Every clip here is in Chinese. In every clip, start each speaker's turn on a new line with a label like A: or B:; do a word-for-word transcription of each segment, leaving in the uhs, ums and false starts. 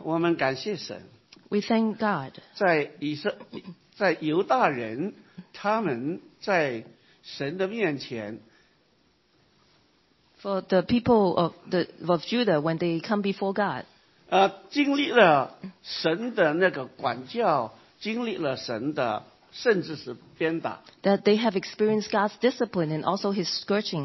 A: 我们感谢神，
B: We thank God
A: 在以色在犹大人，他们在神的面前，
B: for the people of the of Judah when they come before God.
A: 呃，经历了神的那个管教，经历了神的甚至是鞭打。
B: That they have experienced God's discipline and also His scourging.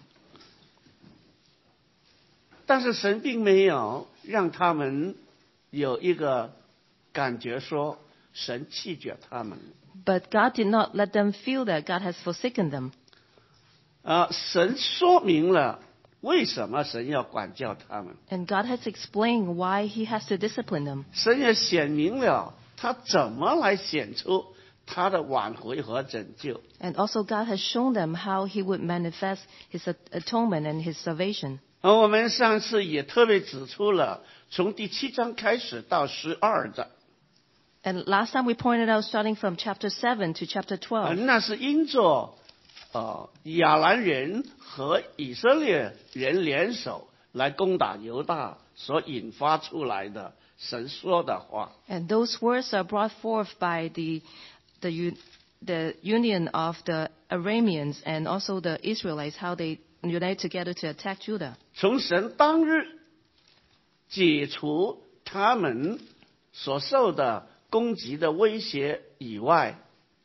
A: 但是神并没有让他们有一个感觉说神弃绝他们。
B: But God did not let them feel that God has forsaken them.
A: 呃，神说明了为什么神要管教他们，
B: And God has explained why He has to discipline them.
A: 神也显明了他怎么来显出他的挽回和拯救。
B: And also God has shown them how He would manifest His atonement and His salvation.
A: 而我们上次也特别指出了，从第七章开始到十二章，
B: And last time we pointed out starting from chapter seven to chapter
A: 呃
B: twelve.
A: 那是因着呃亚兰人和以色列人联手来攻打犹大所引发出来的神说的话。
B: And those words are brought forth by the, the, u- the union of the Arameans and also the Israelites, how they unite together to attack Judah.
A: 从神当日解除他们所受的攻击的威胁以外，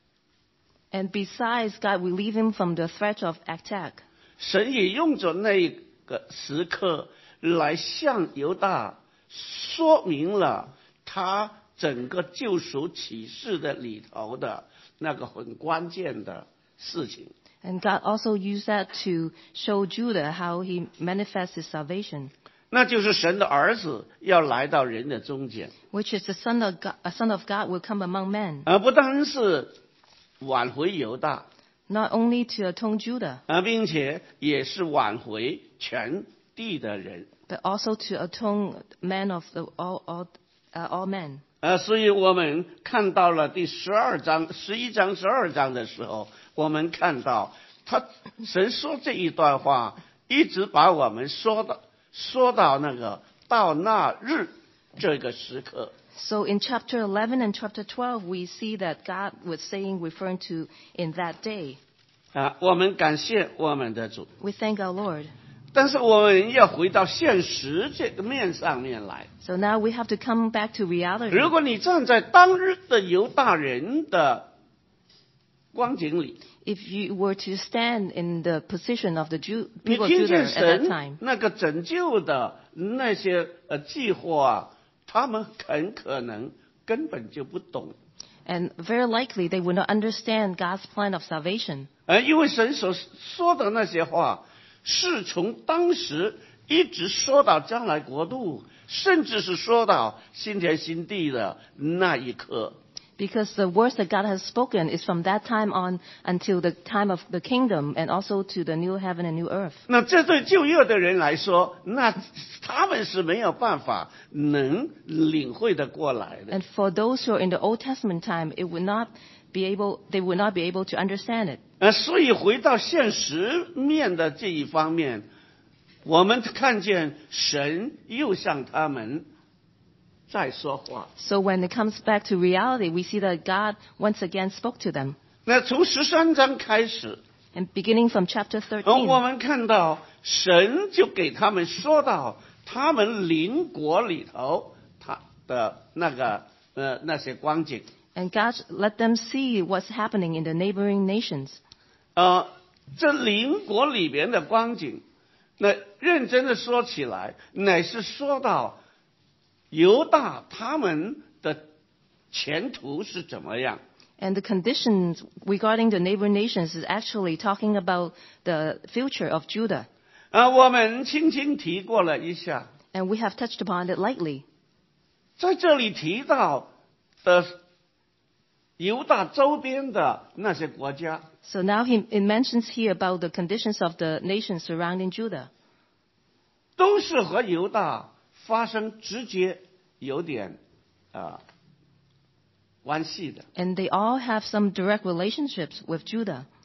B: And besides, God will leave him from the threat of attack.
A: 神也用着那个时刻来向犹大说明了他整个救赎启示的里头的那个很关键的事情。
B: And God also used that to show Judah how he manifests his salvation,
A: 那就是神的儿子要来到人的中间，
B: which is the Son of God, a Son of God will come among men,
A: 而不单是挽回犹大，
B: not only to atone Judah,
A: 而并且也是挽回全地的人。
B: but also to atone men of the, all, all, uh, all men.
A: 呃，所以我们看到了第十二章、十一章、十二章的时候，我们看到他神说这一段话，一直把我们说到说到那个到那日这个时刻。
B: So in chapter eleven and chapter twelve, we see that God was saying, referring to in that day.
A: 啊，我们感谢我们的主，
B: We thank our Lord.
A: 但是我们要回到现实这个面上面来。
B: So now we have to come back to reality.
A: 如果你站在当日的犹大人的光景里，
B: If you were to stand in the position of the Jew,
A: 你
B: people of
A: 听
B: Judah
A: 见
B: at that
A: 神
B: time,
A: 那个拯救的那些呃计划，他们很可能根本就不懂。
B: and very likely they would not understand God's plan of salvation.
A: 呃，因为神所说的那些话，是从当时一直说到将来国度，甚至是说到新天新地的那一刻。
B: Because the words that God has spoken is from that time on until the time of the kingdom and also to the new heaven and new earth.
A: 那这对旧约的人来说，那他们是没有办法能领会的过来的。
B: And for those who are in the Old Testament time, it would not be able, they would not be able to understand it.
A: 呃，所以回到现实面的这一方面，我们看见神又向他们在说话。
B: So when it comes back to reality, we see that God once again spoke to them.
A: 那从十三章开始，
B: And beginning from chapter
A: 呃，
B: thirteen,
A: 我们看到神就给他们说到他们邻国里头他的那个呃那些光景。
B: and God let them see what's happening in the neighboring nations.
A: 呃，这邻国里边的光景，那认真的说起来，乃是说到犹大他们的前途是怎么样。
B: And the conditions regarding the neighboring nations is actually talking about the future of Judah.
A: 啊、我们轻轻提过了一下，
B: And we have touched upon it lightly.
A: 在这里提到的犹大周边的那些国家，
B: So now he, it mentions here about the conditions of the nations surrounding Judah.
A: 都是和犹大发生直接有点啊、关系的。
B: And they all have some direct relationships with Judah.
A: 啊、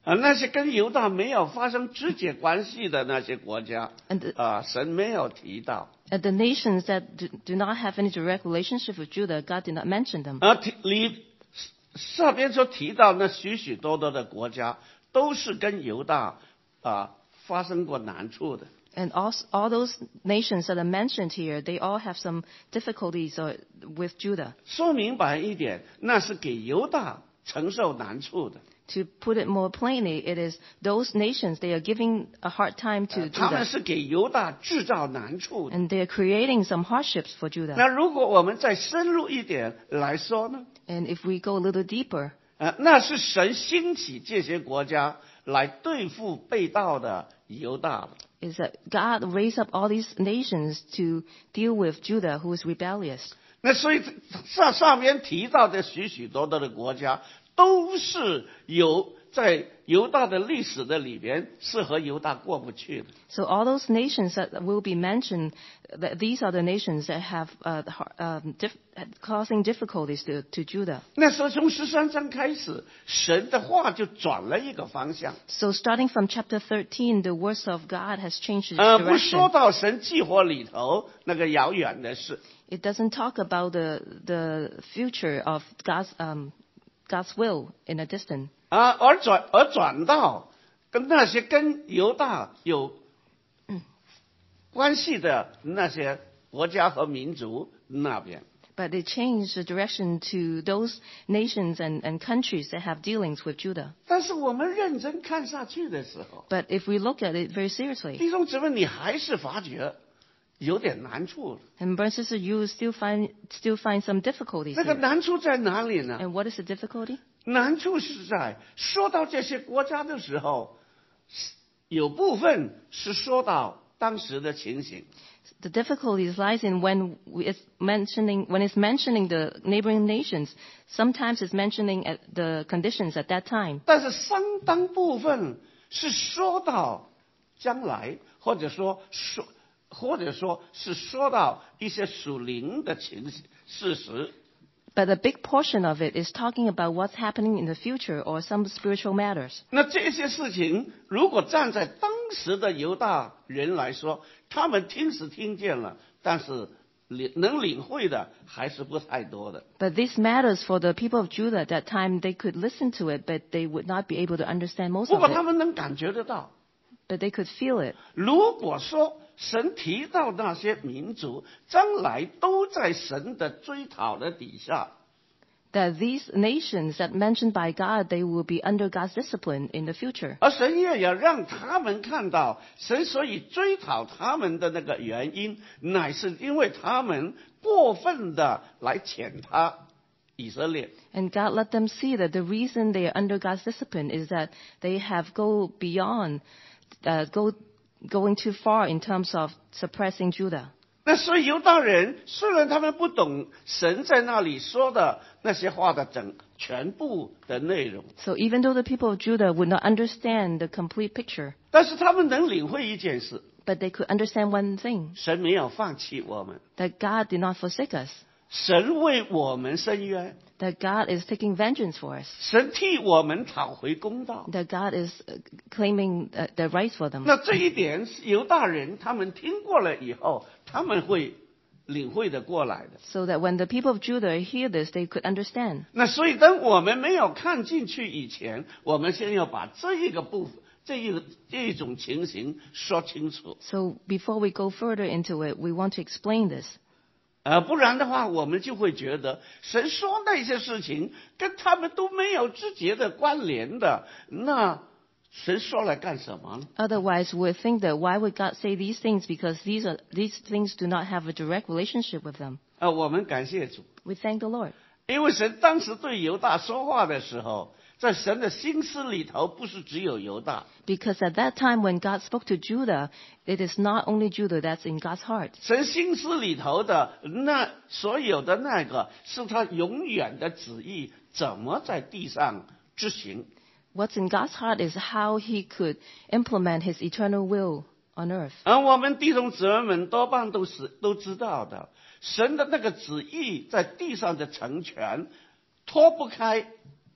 A: 啊，那些跟犹大没有发生直接关系的那些国家，
B: And the,
A: 啊，神没有提到。
B: and the nations that do, do not have any direct relationship with Judah, God did not mention them.
A: 而提里上边所提到那许许多多的国家，都是跟犹大啊发生过难处的。
B: And all, all those nations that are mentioned here, they all have some difficulties uh, with Judah.
A: 说明白一点，那是给犹大承受难处的。
B: To put it more plainly, it is those nations, they are giving a hard time to
A: 他们
B: Judah.
A: 是给犹大制造难处的。
B: And they are creating some hardships for Judah.
A: 那如果我们再深入一点来说呢？
B: And if we go a little deeper,
A: 呃，那是神兴起这些国家来对付被盗的犹大的。
B: is that God raised up all these nations to deal with Judah, who is rebellious.
A: 那所以上上面提到的许许多多的国家，都是有在犹大的历史的里边是和犹大过不去的。
B: So all those nations that will be mentioned, that these are the nations that have uh, um, dif- causing difficulties to, to Judah.
A: 那时候从十三章开始，神的话就转了一个方向。
B: So starting from chapter thirteen, the words of God has changed its
A: 呃，不说
B: direction.
A: 到神计划里头那个遥远的事，
B: It doesn't talk about the the future of God's um, God's will in a distance.
A: 啊，而转而转到跟那些跟犹大有关系的那些国家和民族那边。
B: But it changed the direction to those nations and, and countries that have dealings with Judah.
A: 但是我们认真看下去的时候，
B: But if we look at it very seriously,
A: 弟兄姊妹，你还是发觉有点难处了。
B: and brothers and sisters, you will still find still find some difficulties
A: 那个
B: here.
A: 难处在哪里呢？
B: And what is the difficulty?
A: 难处是在说到这些国家的时候，有部分是说到当时的情形。
B: The difficulties lies in when it's mentioning when it's mentioning the neighboring nations. Sometimes it's mentioning at the conditions at that time.
A: 但是相当部分是说到将来，或者说说，或者说是说到一些属灵的情形事实。
B: But a big portion of it is talking about what's happening in the future or some spiritual matters.
A: 那这些事情，如果站在当时的犹大人来说，他们听是听见了，但是领能领会的还是不太多的。
B: But this matters for the people of Judah at that time. They could listen to it, but they would not be able to understand most
A: 不
B: of
A: 过他
B: it.
A: 们能感觉得到，
B: But they could feel it.
A: 如果说神提到那些民族将来都在神的追讨的底下，
B: That these nations that mentioned by God, they will be under God's discipline in the future.
A: 而神也要让他们看到，神所以追讨他们的那个原因，乃是因为他们过分的来践踏以色列。
B: And God let them see that the reason they are under God's discipline is that they have go beyond, uh, go, going too far in terms of suppressing Judah.
A: 那所以犹大人虽然他们不懂神在那里说的那些话的整全部的内容，
B: So even though the people of Judah would not understand the complete picture,
A: 但是他们能领会一件事：
B: but they could understand one thing,
A: 神没有放弃我们，
B: that God did not forsake us,
A: 神为我们伸冤，
B: that God is taking vengeance for us,
A: 神替我们讨回公道。
B: that God is uh, claiming uh, the rights for them.
A: 那这一点犹大人他们听过了以后，他们会领会的过来的。
B: So that when the people of Judah hear this, they could understand.
A: 那所以当我们没有看进去以前，我们先要把这一个部分、这一个这一种情形说清楚。
B: So before we go further into it, we want to explain this.
A: 呃，不然的话，我们就会觉得神说那些事情跟他们都没有直接的关联的，那神说来干什么呢？
B: Otherwise, we would think that why would God say these things? Because these are these things do not have a direct relationship with them.
A: 呃，我们感谢主，
B: We thank the Lord.
A: 因为神当时对犹大说话的时候，在神的心思里头，不是只有犹大，
B: Because at that time when God spoke to Judah, it is not only Judah that's in God's heart.
A: 神心思里头的那所有的那个，是他永远的旨意，怎么在地上执行。
B: What's in God's heart is how He could implement His eternal will on earth.
A: 而我们弟兄姊妹们多半都是都知道的，神的那个旨意在地上的成全，脱不开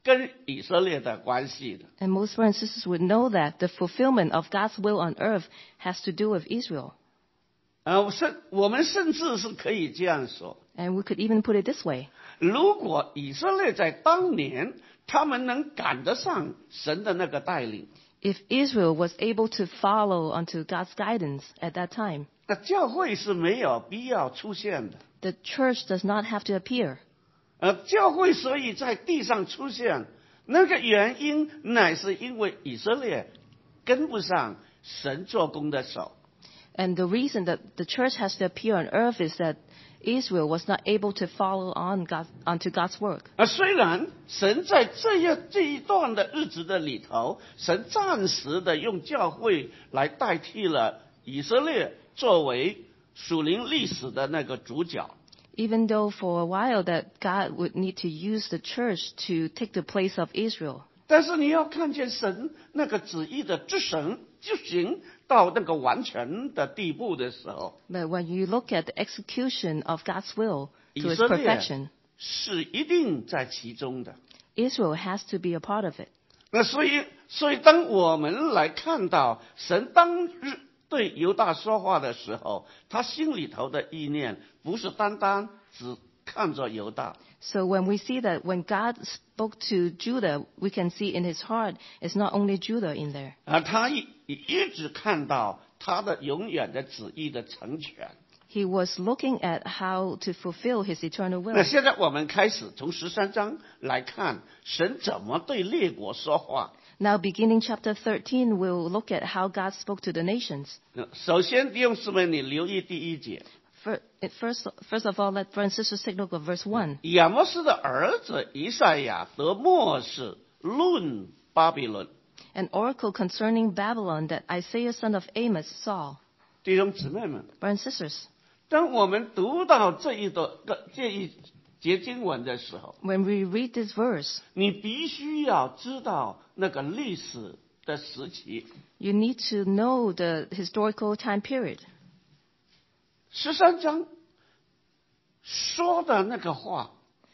A: 跟以色列的关系的。
B: And most brothers and sisters would know that the fulfillment of God's will on earth has to do with Israel.
A: 呃，甚我们甚至是可以这样说，
B: And we could even put it this way.
A: 如果以色列在当年他们能赶得上神的那个带领，
B: If Israel was able to follow onto God's guidance at that time,
A: 那教会是没有必要出现的。
B: the church does not have to appear.
A: 呃，教会所以在地上出现，那个原因乃是因为以色列跟不上神做工的手。
B: And the reason that the church has to appear on earth is that Israel was not able to follow on God, onto God's work.
A: 而虽然神在这一这一段的日子的里头，神暂时的用教会来代替了以色列作为属灵历史的那个主角。
B: Even though for a while that God would need to use the church to take the place of Israel.
A: 但是你要看见神那个旨意的执行执行到那个完全的地步的时候，
B: But when you look at the execution of God's will to
A: 以
B: its
A: 色列
B: perfection,
A: 是一定在其中的。
B: Israel has to be a part of it.
A: 那所以，所以当我们来看到神当日对犹大说话的时候，他心里头的意念不是单单只看着犹大，
B: So when we see that when God spoke to Judah, we can see in his heart it's not only Judah in there.
A: 而他一一直看到他的永远的旨意的成全。
B: He was looking at how to fulfill his eternal
A: 那
B: will.
A: 现在我们开始从十三章来看神怎么对列国说话。
B: Now beginning chapter thirteen, we'll look at how God spoke to the nations.
A: 首先，弟兄姊妹，你留意第一节，
B: Fir- First, first of all, let brothers and sisters take note of verse one.
A: 亚摩斯的儿子以赛亚得默示论巴比伦。
B: An oracle concerning Babylon that Isaiah son of Amos saw.
A: 弟兄姊妹们，
B: Brothers and sisters,
A: 当我们读到这一段这一节经文的时候，
B: when we read this verse,
A: 你必须要知道那个历史的时期。
B: you need to know the historical time period.
A: 十三章说的那个话，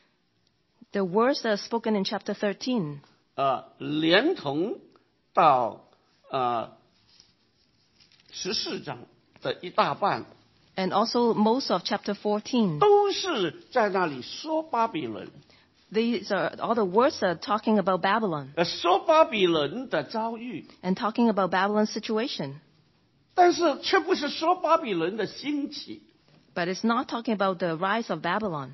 B: The words that are spoken in chapter thirteen,
A: 呃，连同到呃十四章的一大半，
B: and also most of chapter fourteen,
A: 都是在那里说巴比伦，
B: these are all the words that are talking about Babylon
A: 呃，说巴比伦的遭遇，
B: and talking about Babylon's situation.
A: 但是却不是说巴比伦的兴起。
B: But it's not talking about the rise of Babylon.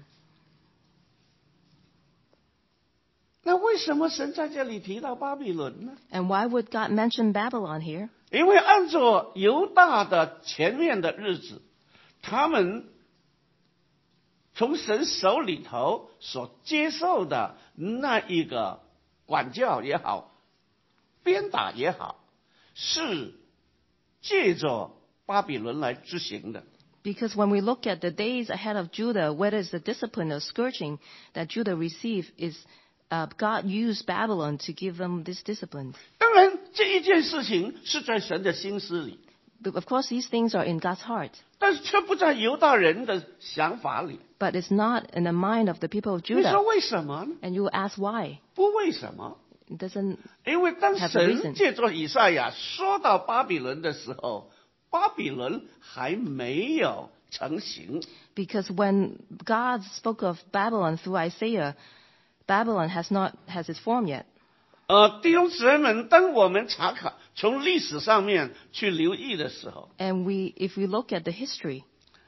A: 那为什么神在这里提到巴比伦呢？
B: And why would God mention Babylon here?
A: 因为按照犹大的前面的日子，他们从神手里头所接受的那一个管教也好，鞭打也好，是借着巴比伦来执行的。
B: Because when we look at the days ahead of Judah, whether it's the discipline or scourging that Judah received, is uh, God used Babylon to give them this discipline.
A: 当然，这一件事情是在神的心思里，
B: But of course, these things are in God's heart,
A: 但是却不在犹大人的想法里。
B: but it's not in the mind of the people of
A: 你说
B: Judah.
A: 为什么呢？
B: And you will ask why?
A: 不为什么？
B: It doesn't.
A: 因为当
B: Have a reason.
A: 神借着以赛亚说到巴比伦的时候，巴比伦还没有成型。
B: Because when God spoke of Babylon through Isaiah, Babylon has not has its form yet.
A: 呃，弟兄姊妹们，当我们查考从历史上面去留意的时候，
B: And we, if we look at the history,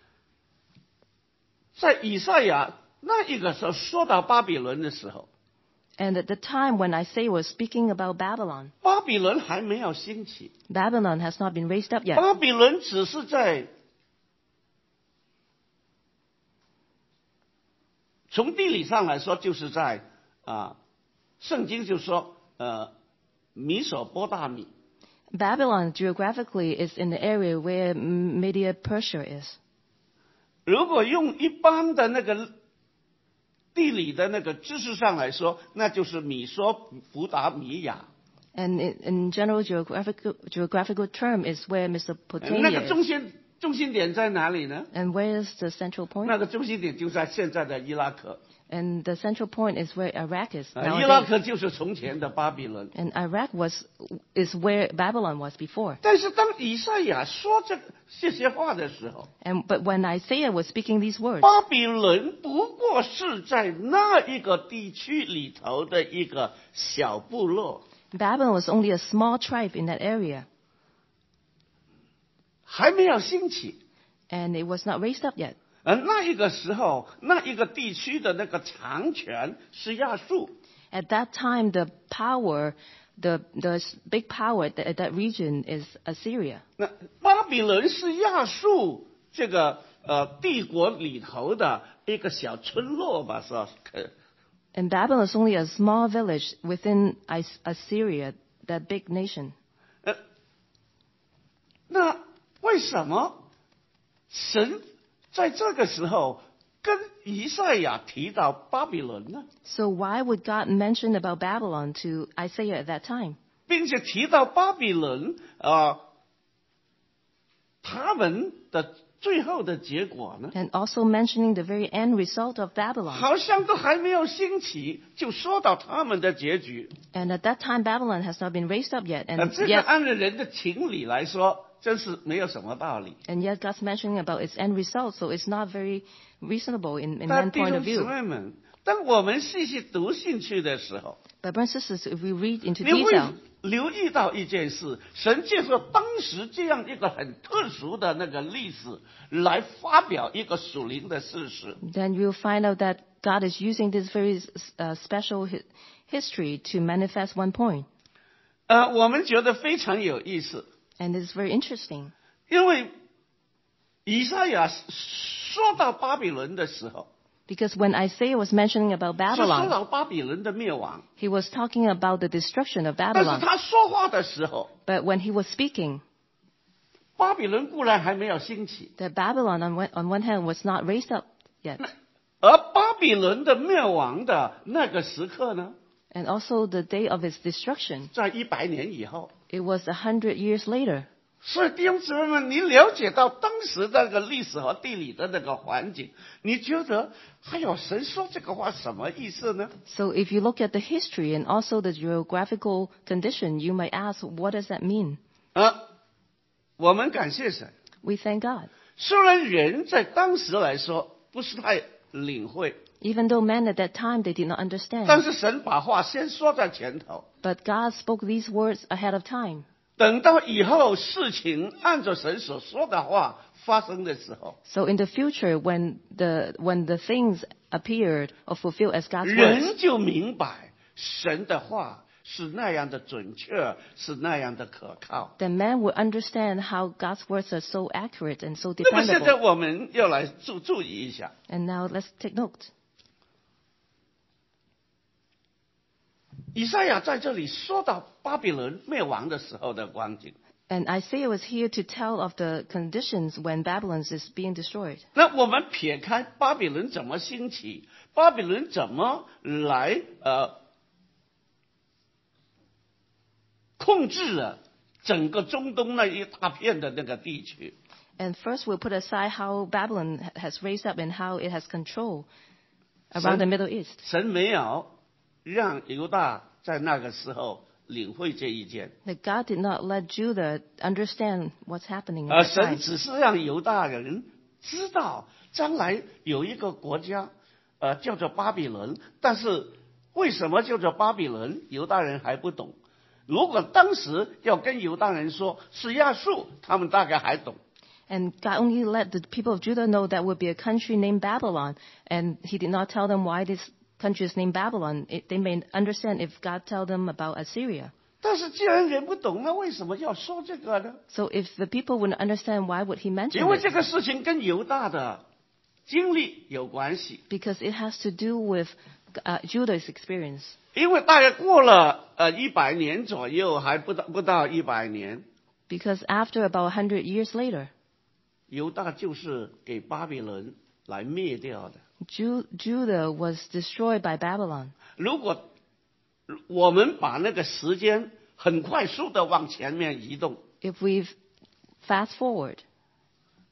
A: 在以赛亚那一个时候说到巴比伦的时候，
B: and at the time when Isaiah was speaking about Babylon,
A: 巴比伦还没有兴起，
B: Babylon has not been raised up yet.
A: 巴比伦只是在从地理上来说，就是在啊，圣经就说呃，米索波大米。
B: Babylon geographically is in the area where Media Persia is.
A: 如果用一般的那个地理的那个知识上来说，那就是米索普达米亚。
B: And in, in general geographical, geographical term is where
A: 那
B: Mesopotamia
A: 个中
B: is.
A: 间中心点在哪里呢？
B: And where is the central
A: 那
B: point?
A: 个中心点就在现在的伊拉克。
B: And the central point is where Iraq is
A: 呃伊拉
B: nowadays.
A: 克就是从前的巴比伦。
B: And Iraq was is where Babylon was before.
A: 但是当以赛亚说这这些话的时候，
B: And but when Isaiah was speaking these words,
A: 巴比伦不过是在那一个地区里头的一个小部落，
B: Babylon was only a small tribe in that area,
A: 还没有兴起。
B: and it was not raised up yet.
A: 而那一个时候，那一个地区的那个强权是亚述，
B: At that time, the power, the the big power at that region is Assyria.
A: 那巴比伦是亚述这个呃帝国里头的一个小村落吧，是吧？可
B: And Babylon is only a small village within As- Assyria, that big nation.
A: 呃，那为什么神在这个时候跟以赛亚提到巴比伦呢？
B: So why would God mention about Babylon to Isaiah at that time?
A: 并且提到巴比伦啊、呃，他们的最后的结果呢，
B: And also mentioning the very end result of Babylon.
A: 好像都还没有兴起，就说到他们的结局。
B: And at that time, Babylon has not been raised up yet.
A: 呃，
B: And
A: 这个
B: yet,
A: 按照人的情理来说，真是没有什么道理。
B: and yet God's mentioning about its end result, so it's not very reasonable in, in
A: 但
B: one
A: 弟
B: point
A: 兄
B: of
A: 姊
B: view.
A: 妹们，当我们细细读进去的时候，
B: But brothers and sisters, if we read into
A: 你会
B: detail,
A: 留意到一件事：神借着当时这样一个很特殊的那个历史，来发表一个属灵的事实。
B: then you'll find out that God is using this very uh, special hi- history to manifest one point.
A: 呃，我们觉得非常有意思，
B: And it's very interesting
A: 因为以赛亚说到巴比伦的时候，
B: because when Isaiah was mentioning about
A: 是说
B: Babylon,
A: 到巴比伦的灭亡，
B: he was talking about the destruction of
A: 但是
B: Babylon.
A: 他说话的时候，
B: But when he was speaking,
A: 巴比伦固然还没有兴起，
B: that Babylon on one, on one hand was not raised up yet.
A: 而巴比伦的灭亡的那个时刻呢，
B: And also the day of its destruction,
A: 在一百年以后。
B: it was a hundred years later.
A: 所以弟兄姊妹们，你了解到当时那个历史和地理的那个环境，你觉得还有神说这个话什么意思呢？
B: So if you look at the history and also the geographical condition, you might ask, what does that mean?
A: 啊，我们感谢神。
B: We thank God.
A: 虽然人在当时来说不是太领会，
B: Even though men at that time, they did not
A: 但
B: understand.
A: 是神把话先说在前头，
B: But God spoke these words ahead of time.
A: 等到以后事情按照神所说的话发生的时候，
B: So in the future, when the, when the things appeared or fulfilled as God's words,
A: 人就明白神的话是那样的准确，是那样的可靠。
B: then men will understand how God's words are so accurate and so
A: 那么现在
B: dependable.
A: 我们要来注注意一下，
B: And now let's take note.
A: 以赛亚在这里说到巴比伦灭亡的时候的光景。
B: And Isaiah was here to tell of the conditions when Babylon is being destroyed.
A: 那我们撇开巴比伦怎么兴起，巴比伦怎么来呃控制了整个中东那一大片的那个地区。
B: And first we'll put aside how Babylon ha- has raised up and how it has control around the Middle East.
A: 神没有让犹大在那个时候领会这一件，
B: That God did not let Judah understand what's happening
A: 而
B: at that
A: 神
B: time.
A: 只是让犹大人知道将来有一个国家，呃，叫做巴比伦。但是为什么叫做巴比伦，犹大人还不懂。如果当时要跟犹大人说是亚述，他们大概还懂。
B: And God only let the people of Judah know that would be a country named Babylon. And he did not tell them why this country is named Babylon. It, they may understand if God tell them about Assyria.
A: 但是既然人不懂，那为什么要说这个呢？
B: So if the people wouldn't understand, why would he mention
A: 因为
B: it?
A: 这个事情跟犹大的经历有关系。
B: Because it has to do with uh, Judah's experience.
A: 因为大概过了呃一百年左右，还不到不到一百年，
B: Because after about a hundred years later,
A: 犹大就是给巴比伦来灭掉的。
B: Ju- Judah was destroyed by Babylon.
A: 如果我们把那个时间很快速的往前面移动，
B: If we fast forward,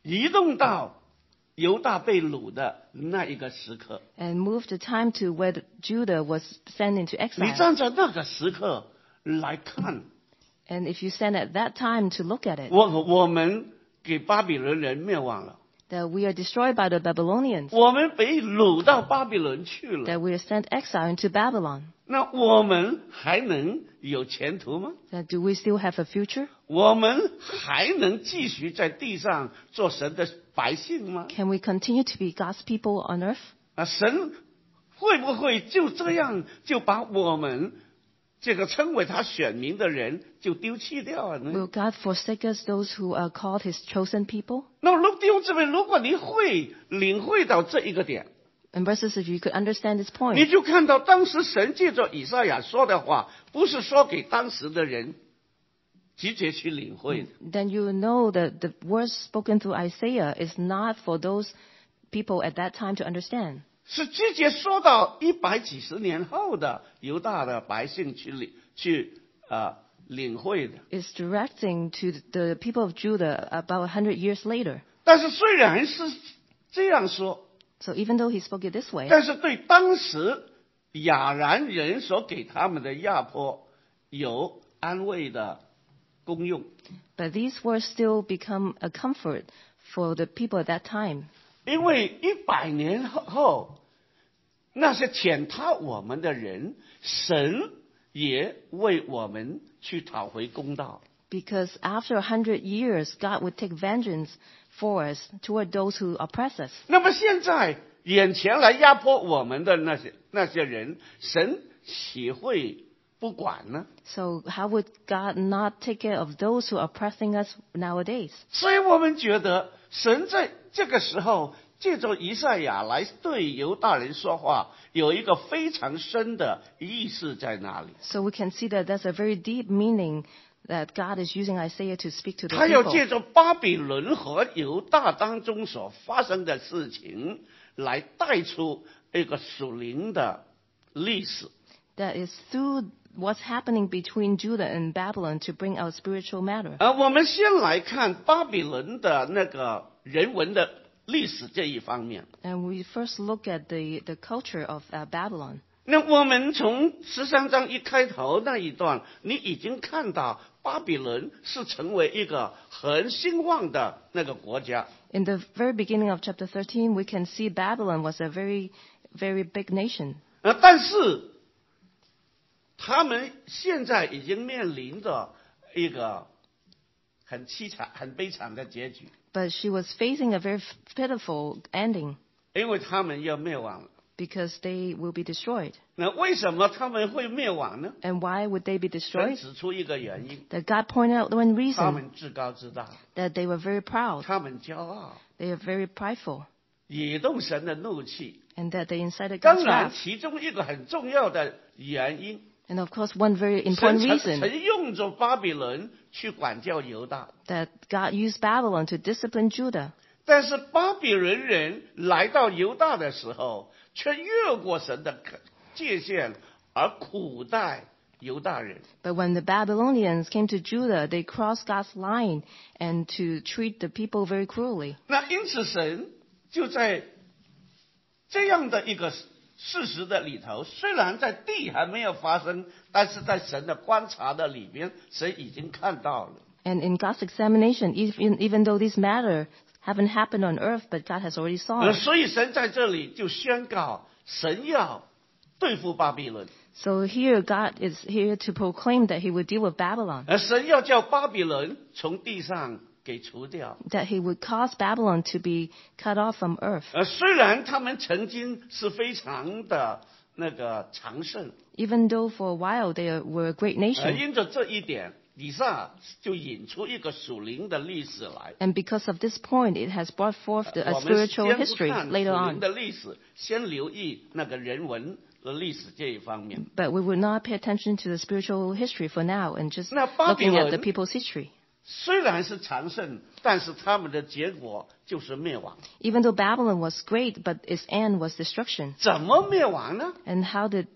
A: 移动到犹大被掳的那一个时刻，
B: and moved the time to where the Judah was sent into
A: 你
B: exile.
A: 站在那个时刻来看，
B: And if you stand at that time to look at it,
A: 我我们给巴比伦人灭亡了，
B: that we are destroyed by the Babylonians,
A: 我们被掳到巴比伦去了，
B: that we are sent exile into Babylon,
A: 那我们还能有前途吗？
B: that do we still have a future?
A: 我们还能继续在地上做神的百姓吗？
B: Can we continue to be God's people on earth?
A: 啊，神会不会就这样就把我们这个称为他选民的人就丢弃掉了呢？
B: Will God forsake us, those who are called His chosen people?
A: 那如弟兄姊妹，如果你会领会到这一个点，
B: And brothers, if you could understand this
A: 你
B: point,
A: 就看到当时神借着以赛亚说的话，不是说给当时的人直接去领会的，
B: then you know that the words spoken through Isaiah is not for those people at that time to understand.
A: 是直接说到一百几十年后的犹大的百姓去领去呃领会的。
B: It's directing to the people of Judah about a hundred years later.
A: 但是虽然是这样说，
B: So even though he spoke it this way,
A: 但是对当时亚兰人所给他们的压迫有安慰的功用。
B: but these words still become a comfort for the people at that time.
A: 因为一百年后，那些践踏我们的人，神也为我们去讨回公道。
B: Because after a hundred years, God would take vengeance for us toward those who oppress us.
A: 那么现在眼前来压迫我们的那些那些人，神岂会不管呢？
B: So how would God not take care of those who are oppressing us nowadays?
A: 所以我们觉得神在这个时候借着以赛亚来对犹大人说话，有一个非常深的意思在那里。
B: So we can see that there's a very deep meaning that God is using Isaiah to speak to the
A: 他要
B: people.
A: 借着巴比伦和犹大当中所发生的事情，来带出一个属灵的历史。
B: That is through what's happening between Judah and Babylon to bring out spiritual matter.
A: 而我们先来看巴比伦的那个人文的历史这一方面。
B: And we first look at the, the culture of uh, Babylon.
A: 那我们从十三章一开头那一段，你已经看到巴比伦是成为一个很兴旺的那个国家。
B: In the very beginning of chapter thirteen, we can see Babylon was a very, very big nation.
A: 呃，但是他们现在已经面临着一个很凄惨、很悲惨的结局，
B: But she was facing a very pitiful ending
A: 因为他们要灭亡了。
B: because they will be destroyed.
A: 那为什么他们会灭亡呢？
B: And why would they be
A: 神
B: destroyed?
A: 指出一个原因，
B: That God pointed out one
A: 他
B: reason,
A: 们自高自大，
B: that they were very proud,
A: 他们骄傲，
B: they are very prideful,
A: 惹动神的怒气。
B: and that they incited
A: 当
B: God's
A: 然，
B: wrath.
A: 其中一个很重要的原因，
B: And of course, one very
A: 神
B: important
A: 曾
B: reason
A: 曾用着巴比伦去管教犹大，
B: that God used Babylon to discipline Judah.
A: 但是巴比伦人来到犹大的时候，却越过神的界限，而苦待犹大人。
B: But when the Babylonians came to Judah, they crossed God's line and to treat the people very cruelly.
A: 那因此，神就在这样的一个事实的里头，虽然在地还没有发生，但是在神的观察的里边，神已经看到了。
B: And in God's examination, even, even though these matters haven't happened on earth, but God has already saw
A: 呃
B: it.
A: 所以神在这里就宣告，神要对付巴比伦，
B: So here, God is here to proclaim that He would deal with Babylon,
A: 而神要叫巴比伦从地上给除掉。
B: that He would cause Babylon to be cut off from earth.
A: 呃，虽然他们曾经是非常的那个强盛，
B: Even though for a while they were a great
A: 呃，
B: nation.
A: 因着这一点，以撒就引出一个属灵的历史来。
B: And because of this point, it has brought forth the,
A: 我
B: a
A: 们
B: spiritual
A: 先不
B: history
A: 看
B: later
A: 属灵
B: on.
A: 的历史，先留意那个人文的历史这一方面。
B: But we will not pay attention to the spiritual history for now and just
A: 那巴比
B: looking at the
A: 伦
B: people's history.
A: 虽然是强盛，但是他们的结果就是灭亡。
B: Even though Babylon was great, but its end was destruction.
A: 怎么灭亡呢？
B: And how did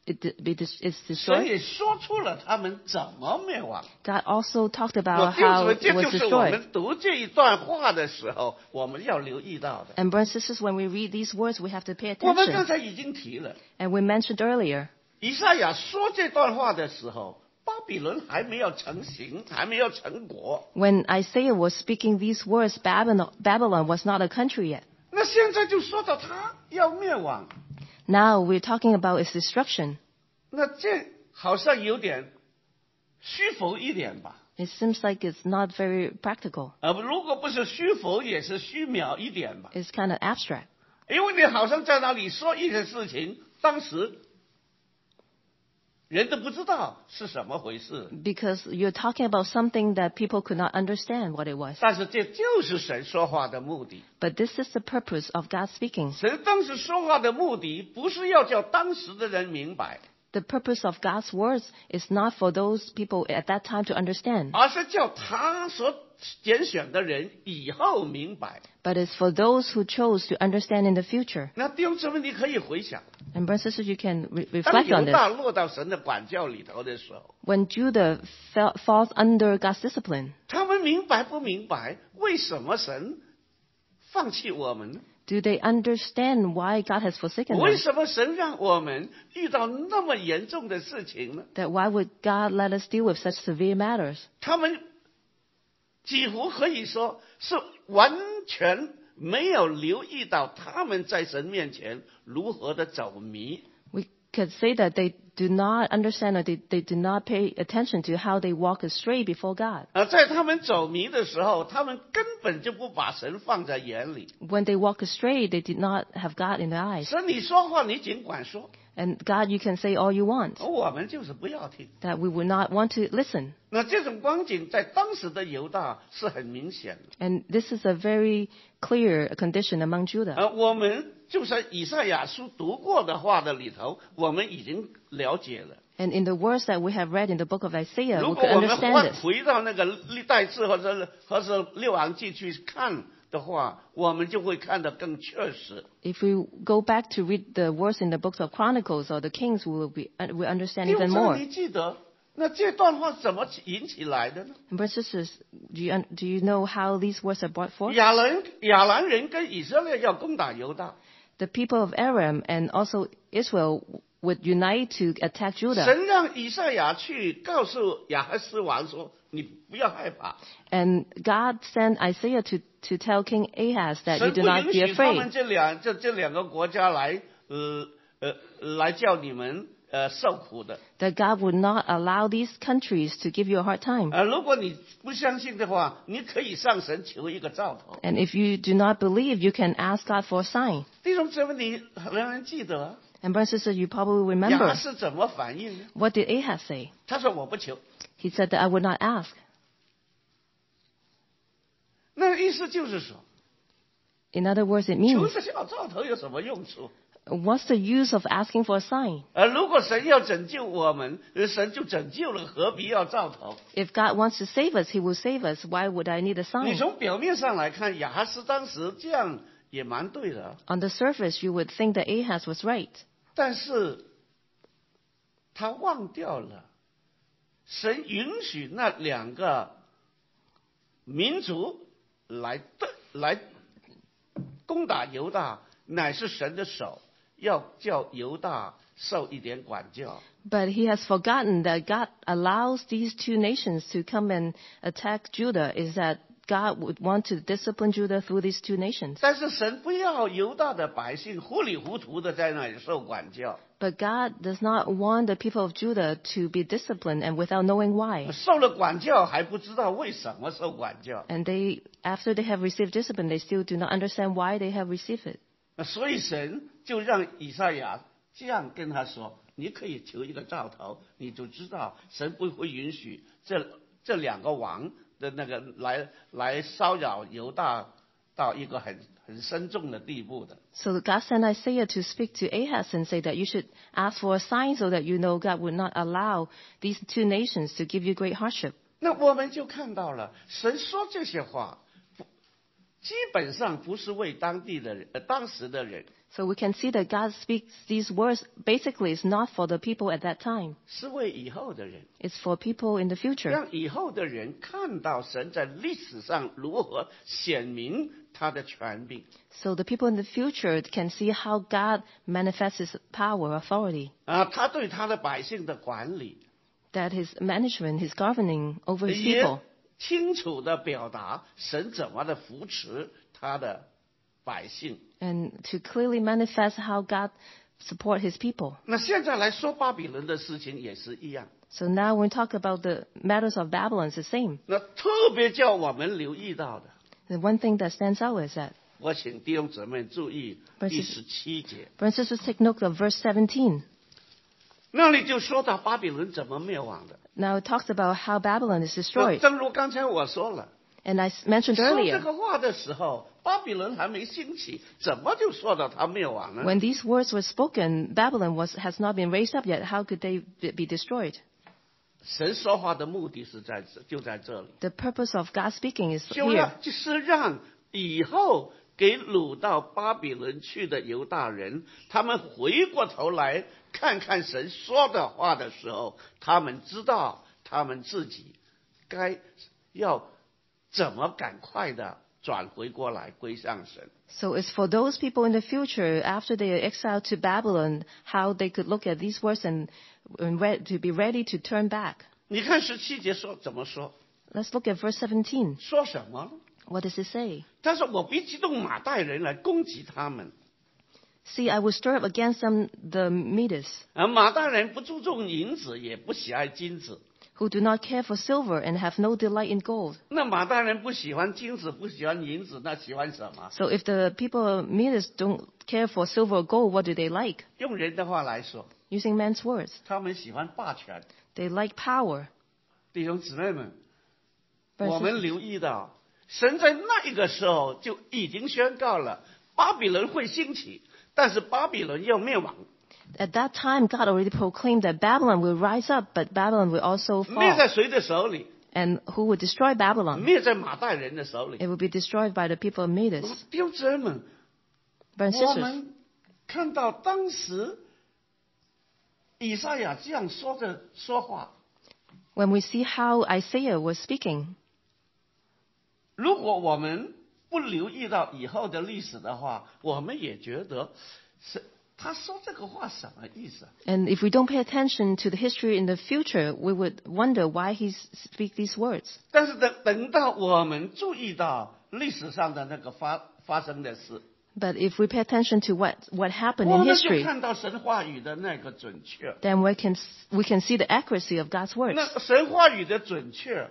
B: it, it is it's
A: 神
B: destroyed.
A: 也说出了他们怎么灭亡。
B: God also talked
A: 我
B: about
A: 弟兄姊
B: how
A: 妹，
B: it
A: 这
B: was
A: 就是我
B: destroyed.
A: 们读这一段话的时候，我们要留意到的。
B: And brothers and sisters, when we read these words, we have to pay
A: 我们刚
B: attention.
A: 才已经提了，
B: And we mentioned earlier,
A: 以赛亚说这段话的时候，巴比伦还没有成型，还没有成国。
B: when Isaiah was speaking these words, Babylon, Babylon was not a country yet.
A: 那现在就说到他要灭亡，
B: Now we're talking about its destruction.
A: 那这好像有点虚浮一点吧？
B: It seems like it's not very practical.
A: 呃，如果不是虚浮，也是虚渺一点吧？
B: It's kind of abstract.
A: 因为你好像在那里说一些事情，当时人都不知道是什么回事，
B: Because you're talking about something that people could not understand what it was.
A: 但是这就是神说话的目的。
B: But this is the purpose of God speaking.
A: 神当时说话的目的，不是要叫当时的人明白，
B: The purpose of God's words is not for those people at that time to understand,
A: 而是叫他所拣选的人以后明白。
B: but it's for those who chose to understand in the future.
A: 那弟兄姊妹，你可以回想，
B: And brothers and sisters, you can re-
A: 当
B: reflect
A: 犹
B: on this.
A: 大落到神的管教里头的时候，
B: When Judah fell, falls under God's discipline,
A: 他们明白不明白为什么神放弃我们呢？
B: do they understand why God has forsaken
A: 为
B: them?
A: 什么神让我们遇到那么严重的事情呢？
B: That why would God let us deal with such severe matters?
A: 他们几乎可以说是完全没有留意到他们在神面前如何的走迷。
B: We could say that they do not understand or they, they do not pay attention to how they walk astray before God.
A: 而在他们走迷的时候，他们根本就不把神放在眼里。
B: When they walk astray, they did not have God in their eyes.
A: 神你说话，你尽管说，
B: And God, you can say all you want,
A: 我们就是不要听。
B: that we would not want to listen.
A: 那这种光景在当时的犹大是很明显的。
B: And this is a very clear condition among Judah.
A: 呃，我们就是以赛亚书读过的话的里头，我们已经了解了。
B: And in the words that we have read in the book of Isaiah,
A: 如
B: we
A: 果
B: could
A: 我们
B: understand
A: 换
B: this.
A: 回到那个历代志或者或者六王记去看的话，我们就会看得更确实。
B: If we go back to read the words in the books of Chronicles or the Kings, we will, be, we understand
A: 弟
B: even
A: 兄姊
B: more.
A: 妹，你记得那这段话怎么引起来的呢？
B: And brothers and sisters, do you, un- do you know how these words are brought forth?
A: 亚兰亚兰人跟以色列要攻打犹大，
B: The people of Aram and also Israel would unite to attack Judah.
A: 神让以赛亚去告诉亚哈斯王说：“你不要害怕。”
B: And God sent Isaiah to, to tell King Ahaz that you
A: 神
B: do
A: 不
B: not
A: 允
B: be
A: 许他们
B: afraid,
A: 这两这这两个国家来呃呃来叫你们呃受苦的。
B: that God would not allow these countries to give you a hard time.
A: 呃，如果你不相信的话，你可以向神求一个兆头。
B: And if you do not believe, you can ask God for a sign.
A: 弟兄姊妹，你仍然记得
B: And brothers and sisters, you probably
A: 亚哈
B: remember,
A: 斯怎么反应呢？
B: what did Ahaz say?
A: 他说：“我不求。
B: He said that I would not ask. ”
A: 那意思就是说，
B: In other words, it
A: 求
B: means,
A: 这小兆头有什么用处？
B: what's the use of asking for a sign?
A: 呃，如果神要拯救我们，呃神就拯救了，何必要兆头？
B: If God wants to save us, He will save us. Why would I need a
A: 你
B: sign?
A: 从表面上来看，亚哈斯当时这样也蛮对的，
B: On the surface, you would think that Ahaz was right.
A: 但是他忘掉了，神允许那两个民族来对来攻打犹大，乃是神的手要叫犹大受一点管教。
B: But he has forgotten that God allows these two nations to come and attack Judah, is that God would want to discipline Judah through these two nations.
A: 但是神不要犹大的百姓糊里糊涂的在那里受管教，
B: But God does not want the people of Judah to be disciplined and without knowing why.
A: 受了管教还不知道为什么受管教，
B: And they, after they have received discipline, they still do not understand why they have received it.
A: 所以神就让以赛亚这样跟他说：“你可以求一个兆头，你就知道神不会允许这这两个王的那个来来骚扰犹大到一个很很深重的地步的。”
B: So God sent Isaiah to speak to Ahaz and say that you should ask for a sign so that you know God would not allow these two nations to give you great hardship.
A: 那我们就看到了，神说这些话，不基本上不是为当地的人，呃，当时的人，
B: So we can see that God speaks these words basically is not for the people at that time.
A: 是为以后的人，
B: It's for people in the future.
A: 让以后的人看到神在历史上如何显明他的权柄
B: So the people in the future can see how God manifests his power, authority,
A: 啊，他对他的百姓的管理，
B: that his management, his governing over his
A: 也
B: people,
A: 清楚的表达神怎么的扶持他的百姓。
B: and to clearly manifest how God support his people.
A: 那现在来说巴比伦的事情也是一样，
B: So now when we talk about the matters of Babylon, it's the same.
A: 那特别叫我们留意到的，
B: The one thing that stands out is that,
A: 我请弟兄姊妹注意
B: Verses-
A: 第十七节，
B: brothers and sisters, take note of verse seventeen.
A: 那里就说到巴比伦怎么灭亡的。
B: Now it talks about how Babylon is
A: 那
B: destroyed.
A: 正如刚才我说了，
B: And I s- mentioned
A: 说这
B: earlier,
A: 个话的时候，巴比伦还没兴起，怎么就说到它灭亡呢？
B: when these words were spoken, Babylon was, has not been raised up yet. How could they be be destroyed?
A: 神说话的目的是在这，就在这里，
B: The purpose of God speaking is
A: 就
B: here.
A: 让就是让以后给掳到巴比伦去的犹大人，他们回过头来看看神说的话的时候，他们知道他们自己该要怎么赶快的转回过来归向神。
B: So it's for those people in the future, after they are exiled to Babylon, how they could look at these words and, and re- to be ready to turn back.
A: 你看十七节说怎么说？
B: Let's look at verse seventeen.
A: 说什么呢？
B: What does it say?
A: 他说：“我必激动马代人来攻击他们。
B: See, I will stir up against them the Medes,
A: 而马代人不注重银子，也不喜爱金子。
B: who do not care for silver and have no delight in gold.
A: 那马代人不喜欢金子，不喜欢银子，那喜欢什么？
B: So if the people of Medes don't care for silver or gold, what do they like?
A: 用人的话来说，
B: Using man's words,
A: 他们喜欢霸权。
B: they like power.
A: 弟兄姊妹们，
B: Brothers
A: 我
B: and
A: 们留意到，神在那个时候就已经宣告了，巴比伦会兴起，但是巴比伦要灭亡。
B: At that time, God already proclaimed that Babylon will rise up, but Babylon will also
A: 灭
B: fall.
A: 在谁的手里？
B: And who will destroy Babylon?
A: 灭在马代人的手里。
B: It will be destroyed by the people of Medes.
A: 弟兄姊妹们，
B: Brothers and
A: 我
B: sisters,
A: 们看到当时以赛亚这样说着说话，
B: when we see how Isaiah was speaking,
A: 如果我们不留意到以后的历史的话，我们也觉得是他说这个话什么意思啊？
B: and if we don't pay attention to the history in the future, we would wonder why he speaks these words.
A: 但是等等到我们注意到历史上的那个发发生的事，
B: But if we pay attention to what, what happened
A: 我
B: in
A: 们就
B: history,
A: 看到神话语的那个准确。
B: then we can, we can see the accuracy of God's words.
A: 那神话语的准确，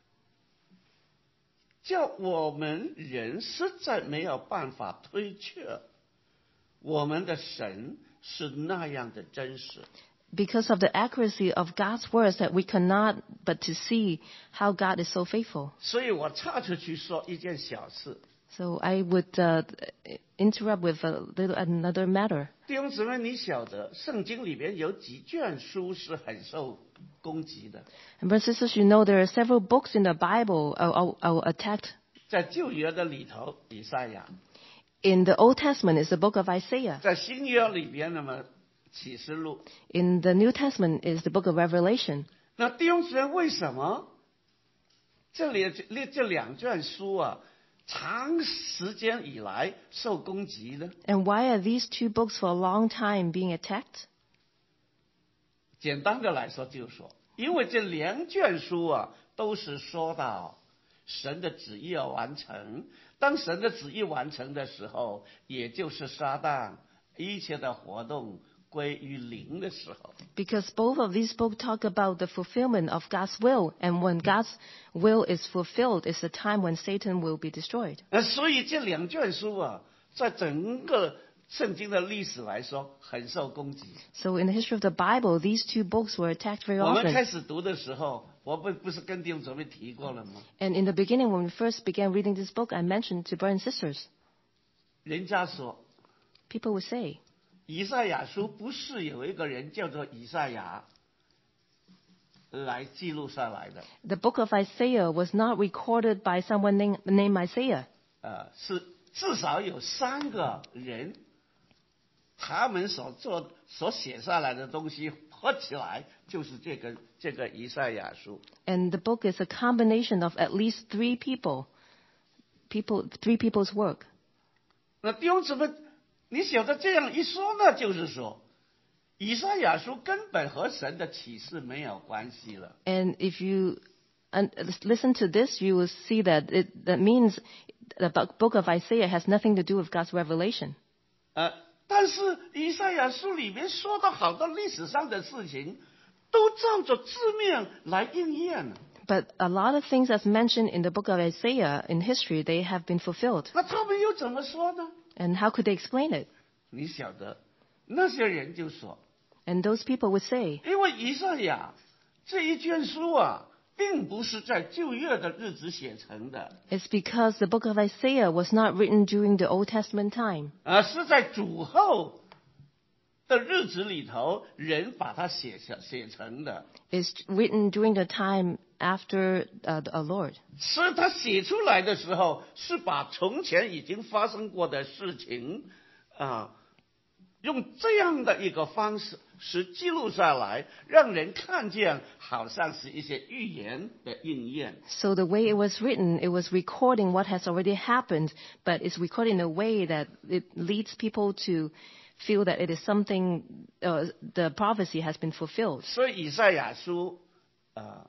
A: 叫我们人实在没有办法推却我们的神是那样的真实。
B: Because of the accuracy of God's words that we cannot but to see how God is so faithful.
A: 所以我插出去说一件小事，
B: So I would uh, interrupt with a little another matter.
A: 弟兄姊妹，你晓得圣经里边有几卷书是很受攻击的？
B: And brothers and sisters, you know there are several books in the Bible are, are, are attacked.
A: 在旧约的里头，以赛亚；
B: In the Old Testament is the book of Isaiah.
A: 在新约里边，那么启示录。
B: In the New Testament is the book of Revelation.
A: 那弟兄姊妹，为什么这里这这两卷书啊，长时间以来受攻击呢？
B: And why are these two books for a long time being attacked?
A: 简单的来说，就是说，因为这两卷书啊，都是说到神的旨意要完成。当神的旨意完成的时候，也就是撒旦一切的活动归于零的时候。
B: Because both of these books talk about the fulfillment of God's will. And when God's will is fulfilled, is the time when Satan will be destroyed.
A: 那所以这两卷书啊，在整个圣经的历史来说，很受攻击。
B: So in the history of the Bible, these two books were attacked very
A: 我们
B: often.
A: 开始读的时候，我不不是跟弟兄姊妹提过了吗？
B: And in the beginning, when we first began reading this book, I mentioned to brothers and sisters,
A: 人家说，
B: people would say,
A: 以赛亚书不是有一个人叫做以赛亚来记录下来的，
B: the book of Isaiah was not recorded by someone named, named Isaiah.
A: 呃，是至少有三个人，他们所做所写下来的东西合起来就是这个这个以赛亚书。
B: And the book is a combination of at least three people, people, three people's work.
A: 那弟兄姊妹，你晓得这样一说呢，就是说，以赛亚书根本和神的启示没有关系了。
B: And if you and listen to this, you will see that it that means the book of Isaiah has nothing to do with God's revelation.
A: 呃，但是以赛亚书里面说的好多历史上的事情，都照着字面来应验了。
B: But a lot of things as mentioned in the book of Isaiah in history, they have been fulfilled.
A: 那他们又怎么说呢？
B: And how could they explain it?
A: 你晓得，那些人就说，
B: And those people would say,
A: 因为以赛亚这一卷书啊，并不是在旧约的日子写成的，
B: it's because the book of Isaiah was not written during the Old Testament time.
A: 而是在主后的日子里头，人把它写下写成的。
B: It's written during the time after uh, our Lord.
A: 所以他写出来的时候，是把从前已经发生过的事情啊，用这样的一个方式是记录下来，让人看见，好像是一些预言的应验。
B: So the way it was written, it was recording what has already happened, but it's recorded in a way that it leads people to feel that it is something, uh, the prophecy has been fulfilled.
A: 所以以赛亚书啊，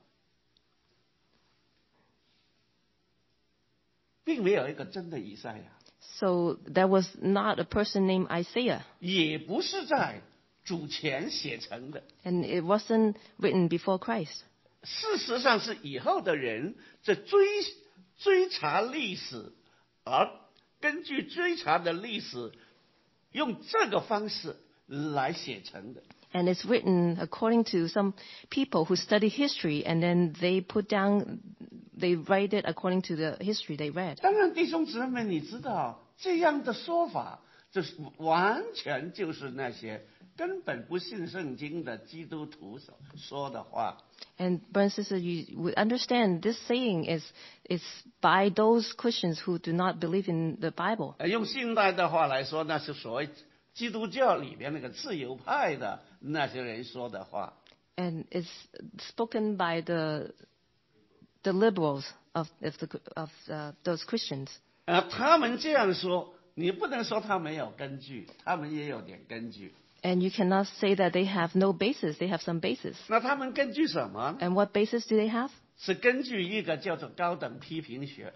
A: 并没有一个真的以赛亚，
B: So there was not a person named Isaiah,
A: 也不是在主前写成的。
B: and it wasn't written before Christ.
A: 事实上是以后的人在追追查历史，而根据追查的历史，用这个方式来写成的。
B: And it's written according to some people who study history, and then they put down, they write it according to the history they read.
A: 当然，弟兄姊妹，你知道这样的说法，这是完全就是那些根本不信圣经的基督徒所说的话。
B: And brothers and sisters, you would understand this saying is is by those Christians who do not believe in the Bible.
A: 呃用现代的话来说，那是所谓基督教里边那个自由派的那些人说的话。
B: And it's spoken by the the liberals of of, the, of uh, those Christians.
A: 呃，他们这样说，你不能说他没有根据，他们也有点根据。
B: And you cannot say that they have no basis. They have some basis.
A: 那他们根据什么？
B: And what basis do they have?
A: 是根据一个叫做高等批评学。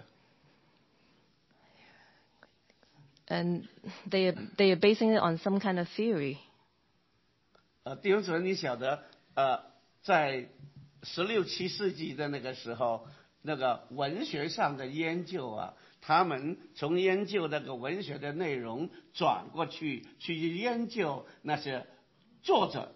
B: And they are, they are basing it on some kind of theory.
A: 呃，弟兄姊妹，你晓得，呃，在十六七世纪的那个时候，那个文学上的研究啊，他们从研究那个文学的内容转过去，去研究那些作者。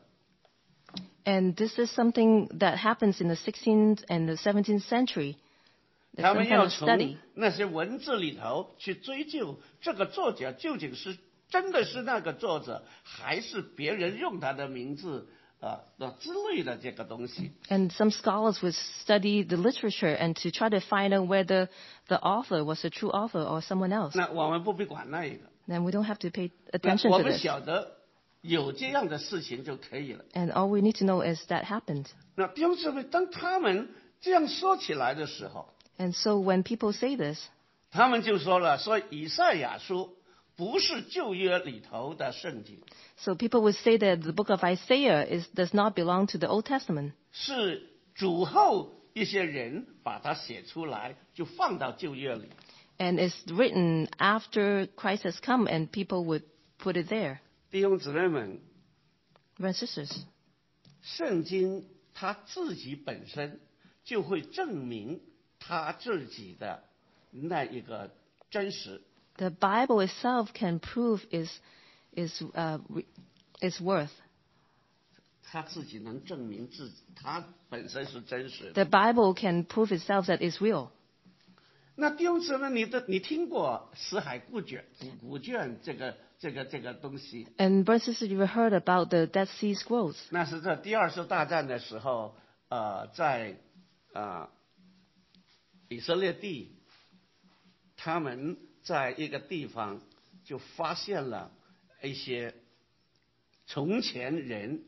B: And this is something that happens in the sixteenth and the seventeenth century. There's
A: 他
B: some
A: 们
B: kind
A: 要
B: of
A: 从
B: study.
A: 那些文字里头去追究这个作者究竟是真的是那个作者，还是别人用他的名字啊的之类的这个东西。
B: And some scholars would study the literature and to try to find out whether the author was a true author or someone else.
A: 那我们不必管那一个，
B: Then we don't have to pay
A: 那
B: attention
A: 我
B: to
A: 们
B: this.
A: 晓得有这样的事情就可以了。
B: And all we need to know is that happened.
A: 那弟兄姊妹，当他们这样说起来的时候，
B: And so when people say this,
A: 他们就说了，说以赛亚书不是旧约里头的圣经，
B: so people would say that the book of Isaiah is, does not belong to the Old Testament.
A: 是主后一些人把它写出来，就放到旧约里。
B: And it's written after Christ has come and people would put it there.
A: 弟兄姊妹们，
B: Brothers and sisters,
A: 圣经它自己本身就会证明它自己的那一个真实。
B: the Bible itself can prove its, its, uh, re- its worth.
A: 它自己能证明自己，它本身是真实的。
B: The Bible can prove itself that it's real.
A: 那弟兄姊妹，你的你听过死海古卷、古古卷这个这个这个东西？
B: And brothers and sisters, you've heard about the Dead Sea Scrolls.
A: 那是在第二次大战的时候，呃，在啊、呃、以色列地，他们在一个地方就发现了一些从前人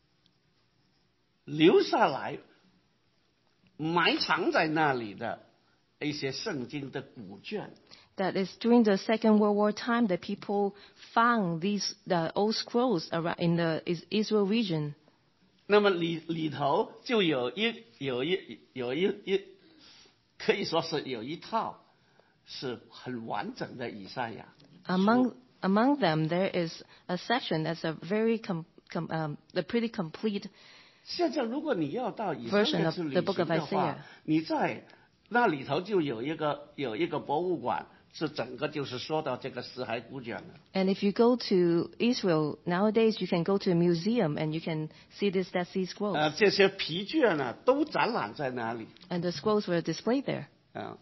A: 留下来埋藏在那里的一些圣经的古卷。
B: That is during the Second World War time that people found these the old scrolls around in the Israel region.
A: 那么里里头就有一有一有一一可以说是有一套是很完整的以赛亚。
B: Among among them, there is a section that's a very com, com, um, a pretty complete.
A: 现在如果你要到以色列去旅行的话，你在那里头就有一个有一个博物馆。是整个就是说到这个死海古卷的。
B: And if you go to Israel nowadays, you can go to a museum and you can see this Dead Sea Scrolls.
A: 呃，这些皮卷呢，都展览在那里。
B: And the scrolls were displayed there.
A: 啊，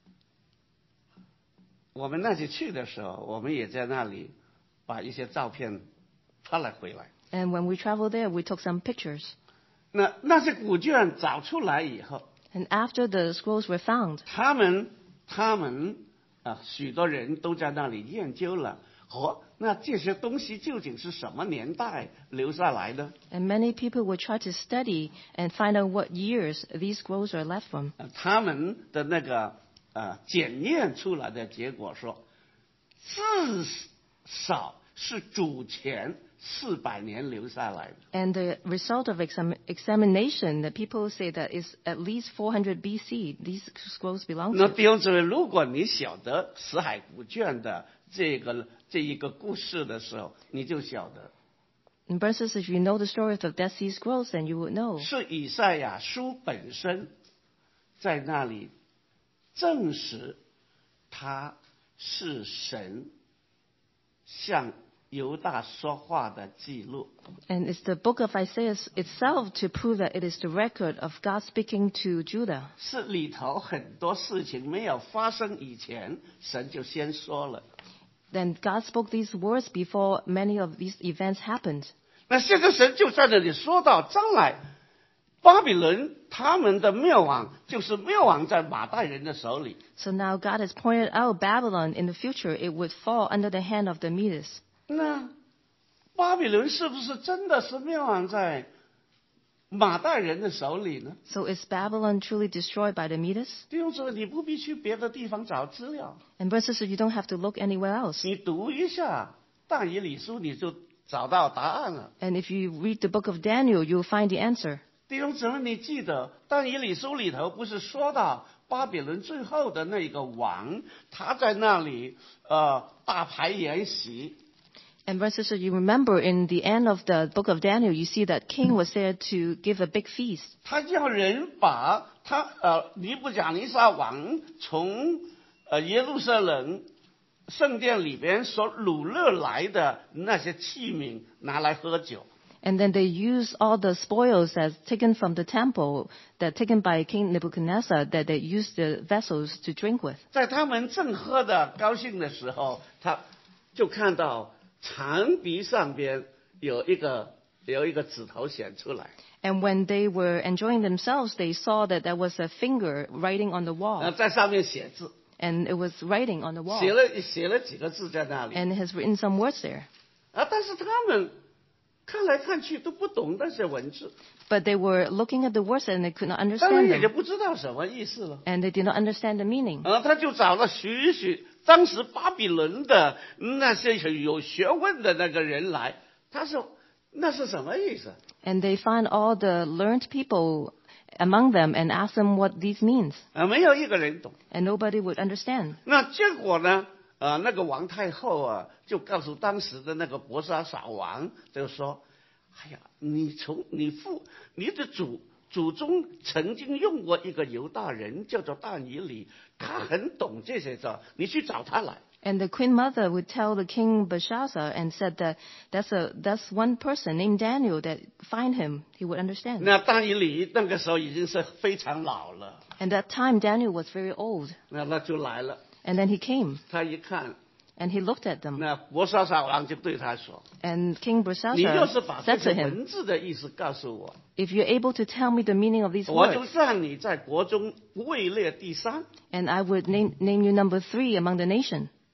A: 我们那次去的时候，我们也在那里把一些照片拍了回来。
B: And when we traveled there, we took some pictures.
A: 那那些古卷找出来以后，
B: And after the scrolls were found,
A: 他们他们。啊，许多人都在那里研究了，哦，那这些东西究竟是什么年代留下来的？
B: And many people would try to study and find out what years these scrolls are left from.
A: 他们的那个呃检验出来的结果说，至少是主前四百年留下来的。
B: And the result of exam examination, that people say that is at least four hundred B C. These scrolls belong
A: 那
B: to.
A: 弟兄姊妹，如果你晓得死海古卷的这个这一个故事的时候，你就晓得。
B: And brothers, if you know the story of the Dead Sea Scrolls, then you would know.
A: 是以赛亚书本身在那里证实，他是神向犹大说话的记录。
B: And it's the book of Isaiah itself to prove that it is the record of God speaking to Judah.
A: 是里头很多事情没有发生以前，神就先说了。
B: Then God spoke these words before many of these events happened.
A: 那现在神就在这里说到，将来巴比伦他们的灭亡就是灭亡在马代人的手里。
B: So now God has pointed out Babylon in the future, it would fall under the hand of the Medes.
A: 那巴比伦是不是真的是灭亡在马代人的手里呢？
B: So is Babylon truly destroyed by the Medes?
A: 弟兄姊妹，你不必去别的地方找资料，
B: And brothers and sisters, you don't have to look anywhere else.
A: 你读一下但以理书，你就找到答案了。
B: And if you read the book of Daniel, you'll find the answer.
A: 弟兄姊妹，你记得但以理书里头不是说到巴比伦最后的那个王，他在那里呃大排筵席。
B: And brothers and sisters, you remember in the end of the book of Daniel, you see that king was there to give a big feast.
A: 他叫人把他呃尼布甲尼撒王从呃耶路撒冷圣殿里边所掳掠来的那些器皿拿来喝酒。
B: And then they used all the spoils that's taken from the temple, that taken by King Nebuchadnezzar, that they used the vessels to drink with.
A: 在他们正喝的高兴的时候，他就看到墙壁上边有一个有一个指头显出来。
B: And when they were enjoying themselves, they saw that there was a finger writing on the
A: 呃，
B: wall.
A: 在上面写字，
B: And it was writing on the wall.
A: 写了写了几个字在那里。
B: And it has written some words there.
A: 啊，但是他们看来看去都不懂那些文字，
B: But they were looking at the words and they could not
A: 当然
B: understand
A: 也就
B: them.
A: 不知道什么意思了。
B: And they did not understand the meaning.
A: 啊，他就找了许许当时巴比伦的那些有学问的那个人来，他说那是什么意思？
B: And they find all the learned people among them and ask them what these means.
A: 啊，没有一个人懂。
B: And nobody would understand.
A: 那结果呢？啊，那个王太后啊，就告诉当时的那个伯沙撒王，就说：“哎呀，你从你父你的祖祖宗曾经用过一个犹大人，叫做但以理，他很懂这些事，你去找他来。”
B: And the queen mother would tell the king Belshazzar and said that that's a that's one person named Daniel, that find him, he would understand.
A: 那但以理那个时候已经是非常老了，
B: And that time Daniel was very old.
A: 那那就来了。
B: And then he came
A: 他一看，
B: and he looked at them.
A: 那伯沙撒王就对他说
B: And King：“
A: 你要是
B: Belshazzar
A: 把这
B: said
A: 些
B: to him,
A: 文字的意思告诉我，
B: if you're able to tell me the meaning of these
A: 我就
B: words,
A: 让你在国中位列第三。”
B: and I would name, name you number three among the nation.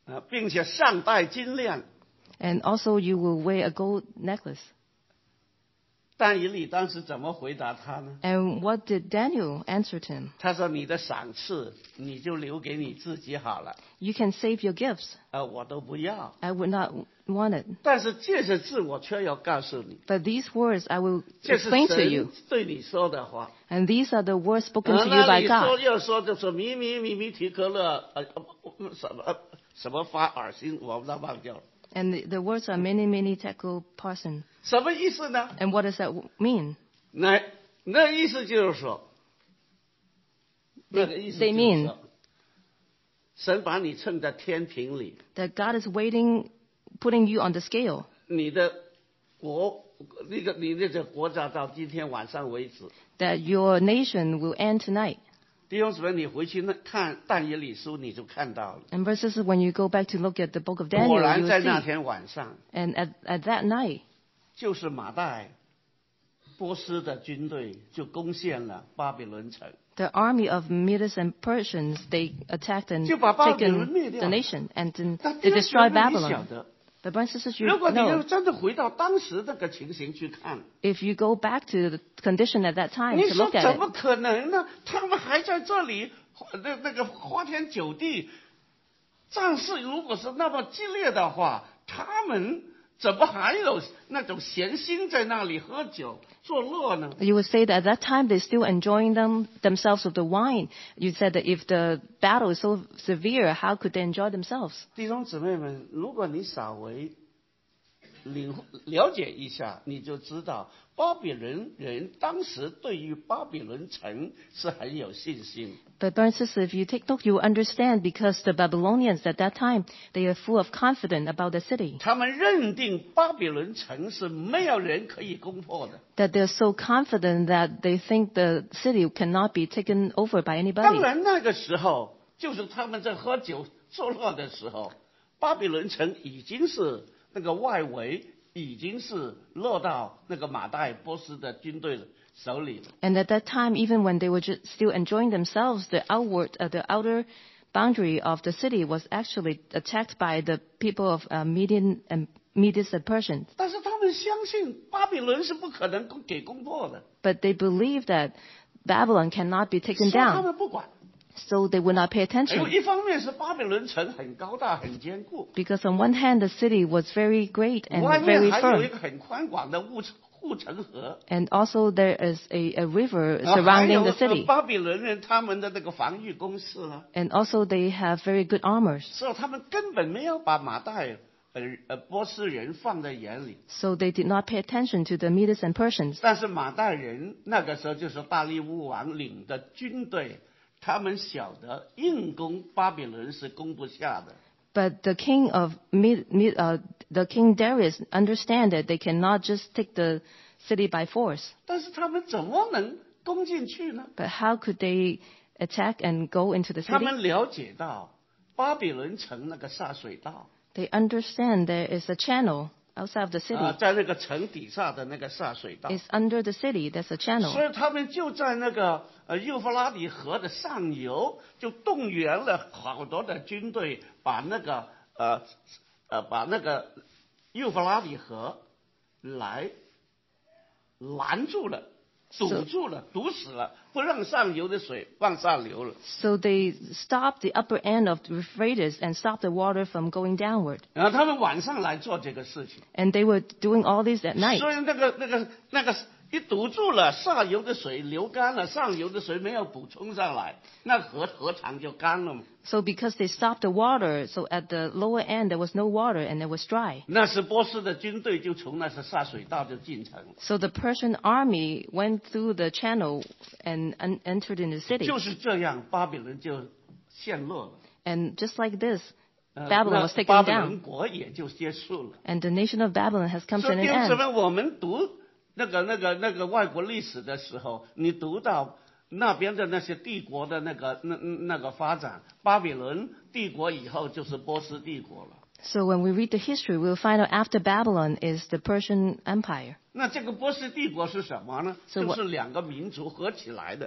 A: 啊，并且上戴金链。
B: And also you will wear a gold necklace.
A: 但以理当时怎么回答他呢？
B: And what did Daniel answer to him?
A: 他说：“你的赏赐你就留给你自己好了，
B: You can save your gifts.
A: 啊，我都不要。
B: I would not want it.
A: 但是这些字我却要告诉你，
B: But these words I will
A: 这是
B: explain to
A: 神
B: you.
A: 对你说的话。
B: And these are the words spoken
A: 啊
B: to you
A: 那
B: by
A: 你说
B: God.
A: 要说就说咪咪咪咪提克勒，呃，呃什么呃什么发耳心，我们都忘掉了，
B: And the, the words are many, many tekel parson.
A: 什么意思呢？
B: And what does that w- mean?
A: 那那意思就是说，那个意思就
B: They
A: 是
B: mean
A: 说，神把你称在天平里，
B: that God is waiting, putting you on the scale.
A: 你的国那个你那个国家到今天晚上为止。
B: That your nation will end tonight.
A: 弟兄姊妹，你回去那看但以理书，你就看到了。
B: And verses when you go back to look at the book of
A: 果
B: Daniel,
A: 然
B: you
A: 在
B: will
A: 那
B: see.
A: 天晚上，
B: And at, at that night,
A: 就是马代波斯的军队就攻陷了巴比伦城，
B: the army of Medes and Persians, they attacked and
A: 就把巴比伦
B: taken
A: 灭掉
B: the
A: 了。
B: nation and then
A: 那
B: they
A: 弟兄姊
B: destroyed
A: 妹，你晓
B: Babylon.
A: 得，
B: But brothers and sisters, you
A: 如果你要
B: know,
A: 真的回到当时那个情形去看，
B: if you go back to the condition at that time
A: 你
B: to
A: 说
B: look at
A: 怎
B: it,
A: 么可能呢？他们还在这里，那那个花天酒地，战事如果是那么激烈的话，他们怎么还有那种闲心在那里喝酒作乐呢？
B: you would say that at that time they're still enjoying them, themselves with the wine. You said that if the battle is so severe, how could they enjoy themselves?
A: 弟兄姊妹们，如果你稍微领了解一下，你就知道巴比伦人当时对于巴比伦城是很有信心。
B: But brothers and sisters, if you take note, you will understand because the Babylonians at that time, they are full of confidence about the city.
A: 他们认定巴比伦城是没有人可以攻破的。
B: That they're so confident that they think the city cannot be taken over by
A: 当
B: anybody.
A: 然，那个时候就是他们在喝酒作乐的时候，巴比伦城已经是那个外围已经是落到那个马代波斯的军队手里了。
B: And at that time, even when they were just still enjoying themselves, the outward, uh, the outer boundary of the city was actually attacked by the people of uh, Median and Medes and Persians.
A: 但是他们相信巴比伦是不可能攻给攻破的，
B: But they believed that Babylon cannot be
A: 所
B: taken
A: 以他
B: down,
A: 们不管。
B: so they would not pay
A: 还有
B: attention.
A: 一方面是巴比伦城很高大很坚固，
B: Because on one hand, the city was very great and
A: 外面
B: very
A: 还有一
B: firm.
A: 个很宽广的护护城河。
B: And also there is a, a river
A: 然后还
B: surrounding
A: 有
B: the
A: 呃
B: city.
A: 巴比伦人他们的那个防御工事了，
B: And also they have very good armors.
A: 所以他们根本没有把马代呃呃波斯人放在眼里。
B: So they did not pay attention to the Medes and Persians.
A: 但是马代人那个时候就是大利乌王领的军队，他们晓得硬攻巴比伦是攻不下的。
B: But the king of Mid, Mid, uh, the king Darius understand that they cannot just take the city by force.
A: 但是他们怎么能攻进去呢？
B: But how could they attack and go into the
A: 他
B: city?
A: 们了解到巴比伦城那个下水道
B: They understand there is a channel outside of the
A: 啊、
B: city.
A: 在那个城底下的那个下水道，
B: It's under the city. There's a
A: 所
B: channel.
A: 以他们就在那个呃幼发拉底河的上游，就动员了好多的军队，把那个呃呃把那个幼发拉底河来拦住了，堵住了，堵死了，不让上游的水往上流了。
B: So they stopped the upper end of the Euphrates and stopped the water from going downward.
A: 然后他们晚上来做这个事情，
B: And they were doing all this at night.
A: 所以那个那个那个一堵住了，下游的水流干了，上游的水没有补充上来，那河河塘就干了嘛。
B: So because they stopped the water, so at the lower end there was no water and it was dry.
A: 那时波斯的军队就从那些下水道就进城了，
B: So the Persian army went through the channel and un- entered in the city.
A: 就是这样，巴比伦就陷落了，
B: And just like this,
A: 呃
B: Babylon
A: 那
B: was taken
A: 巴比伦
B: down.
A: 国也就结束了。
B: And the nation of Babylon has come to
A: 所
B: an
A: 以弟兄姊
B: end.
A: 妹，我们读那个那个那个外国历史的时候，你读到那边的那些帝国的那个那那个发展，巴比伦帝国以后就是波斯帝国了。
B: So when we read the history, we'll find out after Babylon is the Persian Empire.
A: 那这个波斯帝国是什么呢？
B: So
A: 就
B: what-
A: 是两个民族合起来的。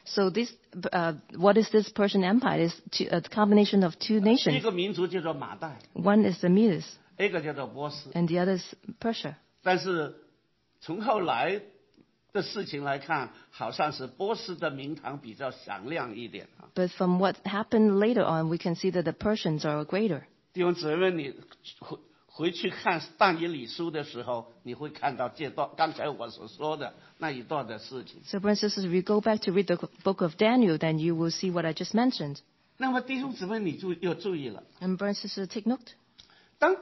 B: So this, uh, what is this Persian Empire? It's two, a combination of two
A: 一
B: nations.
A: 个民族叫做马代，
B: One is the Medes,
A: 一个叫做波斯。
B: and the other is Persia.
A: 但是从后来的事情来看，好像是波斯的名堂比较响亮一点啊。
B: But from what happened later on, we can see that the Persians are greater.
A: 弟兄姊妹，你回回去看但以理书的时候，你会看到这段刚才我所说的那一段的事情。
B: So, brothers and sisters, if you go back to read the book of Daniel, then you will see what I just mentioned.
A: 那么弟兄姊妹，你就要注意了，
B: And brothers and sisters, take note.
A: 当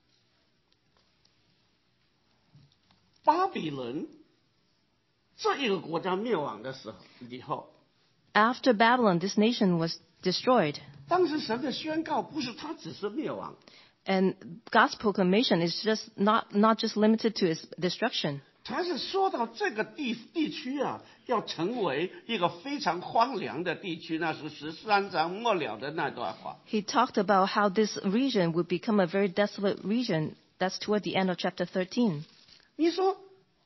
A: 巴比伦这一个国家灭亡的时候以后，
B: After Babylon, this nation was destroyed.
A: 当时神的宣告不是它只是灭亡，
B: And God's proclamation is just not, not just limited to its destruction.
A: 他是说到这个地地区啊，要成为一个非常荒凉的地区，那是十三章末了的那段话。
B: He talked about how this region would become a very desolate region. That's toward the end of chapter thirteen.
A: 你说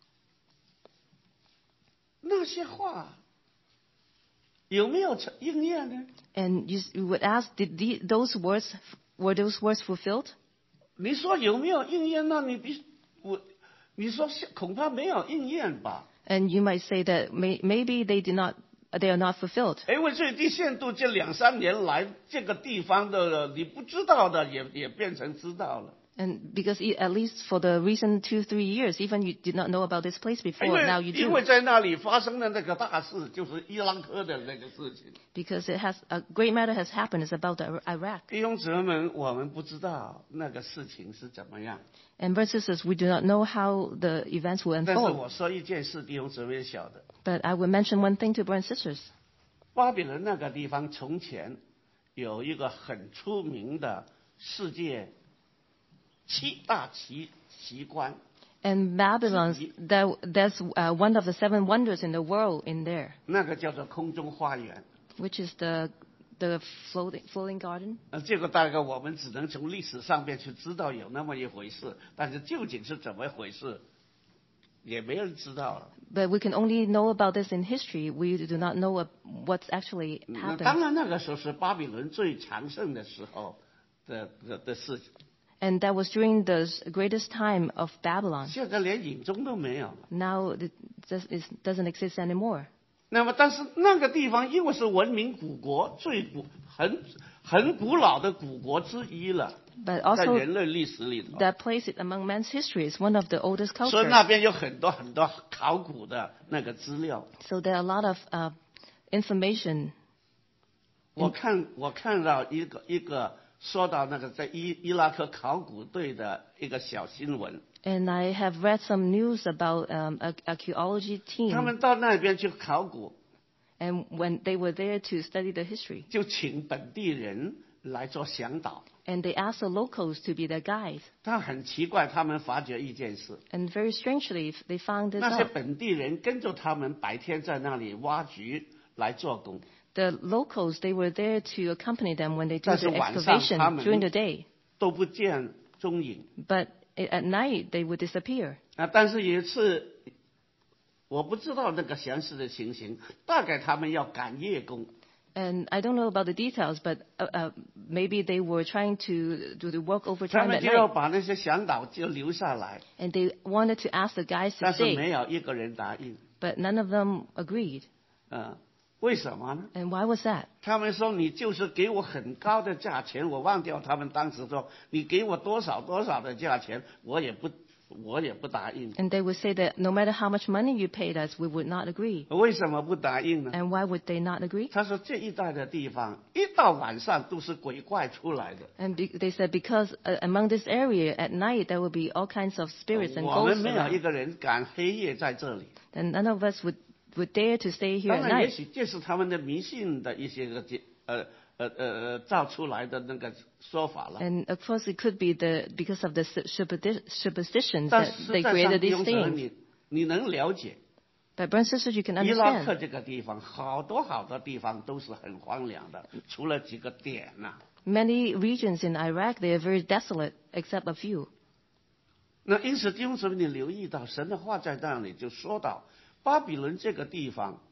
A: 那些话有没有成应验呢？
B: And you, you would ask, did the, those words, were those words fulfilled?
A: 你说有没有应验？那你比我，你说恐怕没有应验吧？
B: And you might say that may, maybe they did not, they are not fulfilled.
A: 因为最低限度这两三年来，这个地方的你不知道的也也变成知道了。
B: And because e- at least for the recent two, three years, even you did not know about this place
A: 因
B: before, now
A: 为
B: you
A: 因
B: do.
A: 为在那里发生的那个大事，就是伊拉克的那个事情。
B: Because it has, a great matter has happened. It's about the Iraq.
A: 弟兄姊妹们，我们不知道那个事情是怎么样，
B: And brothers and sisters, we do not know how the events will
A: 但是
B: unfold.
A: 我说一件事，弟兄姊妹晓得，
B: But I will mention one thing to brothers and sisters.
A: 巴比伦那个地方从前有一个很出名的世界七大奇奇观，
B: And Babylon, there, there's uh, one of the seven wonders in the world in there,
A: 那个叫做空中花园。
B: which is the, the floating, floating garden.
A: 呃，这个大概我们只能从历史上面去知道有那么一回事，但是究竟是怎么回事，也没人知道了。
B: But we can only know about this in history. We do not know uh, what's actually
A: 那当
B: happened.
A: 然，那个时候是巴比伦最强盛的时候的的的事情，
B: And that was during the greatest time of Babylon.
A: 现在连影踪都没有了。
B: Now it just is, doesn't exist anymore.
A: 那么，但是那个地方因为是文明古国最古很很古老的古国之一了，
B: But
A: 在
B: also
A: 人类历史里头，
B: that place it among man's history is one of the oldest
A: 所以
B: cultures.
A: 那边有很多很多考古的那个资料。
B: So there are a lot of uh, information.
A: 我看我看到一个一个说到那个在伊伊拉克考古队的一个小新闻，
B: And I have read some news about um, an archaeology
A: 他
B: team.
A: 们到那边去考古，
B: And when they were there to study the history.
A: 就请本地人来做向导。
B: And they asked the locals to be their guide.
A: 但很奇怪，他们发觉一件事，
B: And very strangely, they found this
A: 那些
B: out.
A: 本地人跟着他们白天在那里挖掘来做工，
B: The locals, they were there to accompany them when they do
A: 但是
B: the
A: 晚上
B: excavation
A: 他们
B: during the day.
A: 都不见踪影。
B: But i- at night, they would disappear.
A: 啊，但是有一次，我不知道那个详细的情形，大概他们要赶夜工。
B: And I don't know about the details, but uh, uh, maybe they were trying to do the work
A: 他
B: overtime
A: 们
B: at
A: 就要
B: night.
A: 把那些向导就留下来，
B: And they wanted to ask the guys to
A: 但是
B: stay,
A: 没有一个人答应。
B: but none of them agreed.
A: 啊，为什么呢？
B: And why was that?
A: 他们说你就是给我很高的价钱，我忘掉他们当时说你给我多少多少的价钱，我也不我也不答应。
B: And they would say that no matter how much money you paid us, we would not agree.
A: 为什么不答应呢？
B: And why would they not agree?
A: 他说这一带的地方一到晚上都是鬼怪出来的，
B: And be, they said because uh, among this area at night there would be all kinds of spirits and
A: 我们
B: ghosts
A: 没有一
B: around.
A: 个人敢黑夜在这里。
B: And none of us would, would dare to stay here
A: 当
B: at
A: 然，也
B: night.
A: 许这是他们的迷信的一些个结呃呃呃呃造出来的那个说法了。
B: And of course it could be the because of the supersti- superstitions
A: 但
B: that
A: 实
B: they
A: 在上，
B: created
A: 弟
B: these
A: 兄姊妹，
B: things.
A: 你你能了解
B: But brothers and sisters, you can
A: 伊拉克
B: understand
A: 这个地方，好多好多地方都是很荒凉的，除了几个点呐、
B: many regions in Iraq, they are very desolate except a few.
A: 那因此，弟兄姊妹，你留意到神的话在那里就说到，巴比伦这个地方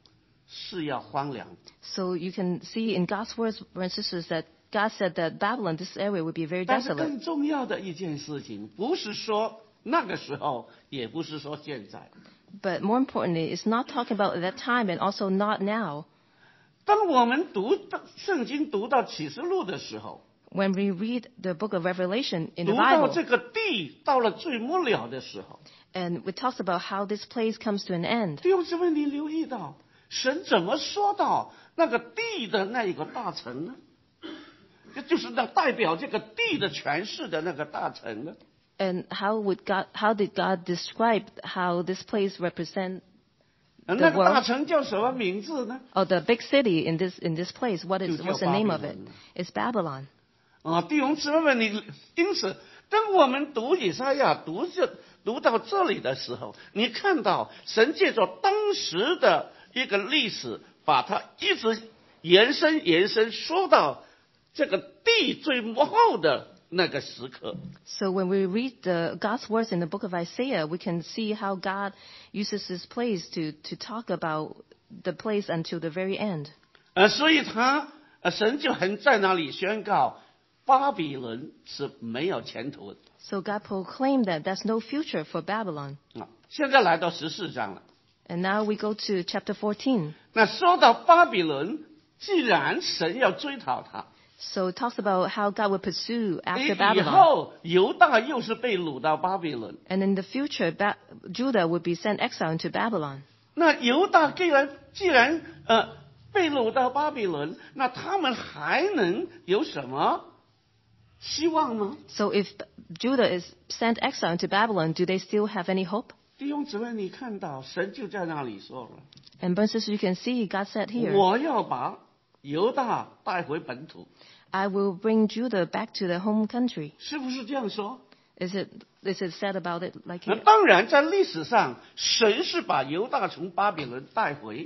A: 是要荒凉。
B: So you can see in God's words, brothers and sisters, that God said that Babylon, this area, would be very
A: 但是
B: desolate.
A: 更重要的一件事情，不是说那个时候，也不是说现在。
B: But more importantly, it's not talking about at that time and also not now.
A: 当我们读到圣经读到启示录的时候，
B: When we read the book of Revelation in the
A: 读到
B: Bible,
A: 这个地到了最末了的时候，
B: and it talks about how this place comes to an end.
A: 弟兄姊妹，你留意到神怎么说到那个地的那一个大城呢？这就是那代表这个地的权势的那个大城呢？
B: And how would God, how did God describe how this place represent,
A: 那个
B: world-
A: 大城叫什么名字呢？
B: or the big city in this, in this place? What is,
A: 就叫
B: what's the name of it?
A: Babylon.
B: It's Babylon.
A: 啊，弟兄姊妹们，你因此，当我们读以赛亚读这读到这里的时候，你看到神借着当时的一个历史，把它一直延伸延伸，说到这个地最末后的那个时刻。
B: So when we read the God's words in the book of Isaiah, we can see how God uses this place to, to talk about the place until the very end.
A: 呃，所以他呃神就很在那里宣告，巴比伦是没有前途的。
B: So God proclaimed that there's no future for Babylon.
A: 啊，现在来到十四章了。
B: And now we go to chapter fourteen.
A: 那说到巴比伦，既然神要追讨他，
B: So it talks about how God will pursue
A: 以
B: after
A: 以
B: Babylon.
A: 后犹大又是被掳到巴比伦。
B: And in the future, ba- Judah would be sent exile into Babylon.
A: 那犹大既然既然呃被掳到巴比伦，那他们还能有什么希望吗？
B: So if Judah is sent exile into Babylon, do they still have any hope?
A: 弟兄姊妹，你看到神就在那里说了，
B: And brothers and sisters, you can see God said here,
A: 我要把犹大带回本土，
B: I will bring Judah back to their home country.
A: 是不是这样说？
B: Is it, is it said about it like
A: 那
B: here?
A: 当然，在历史上，神是把犹大从巴比伦带回。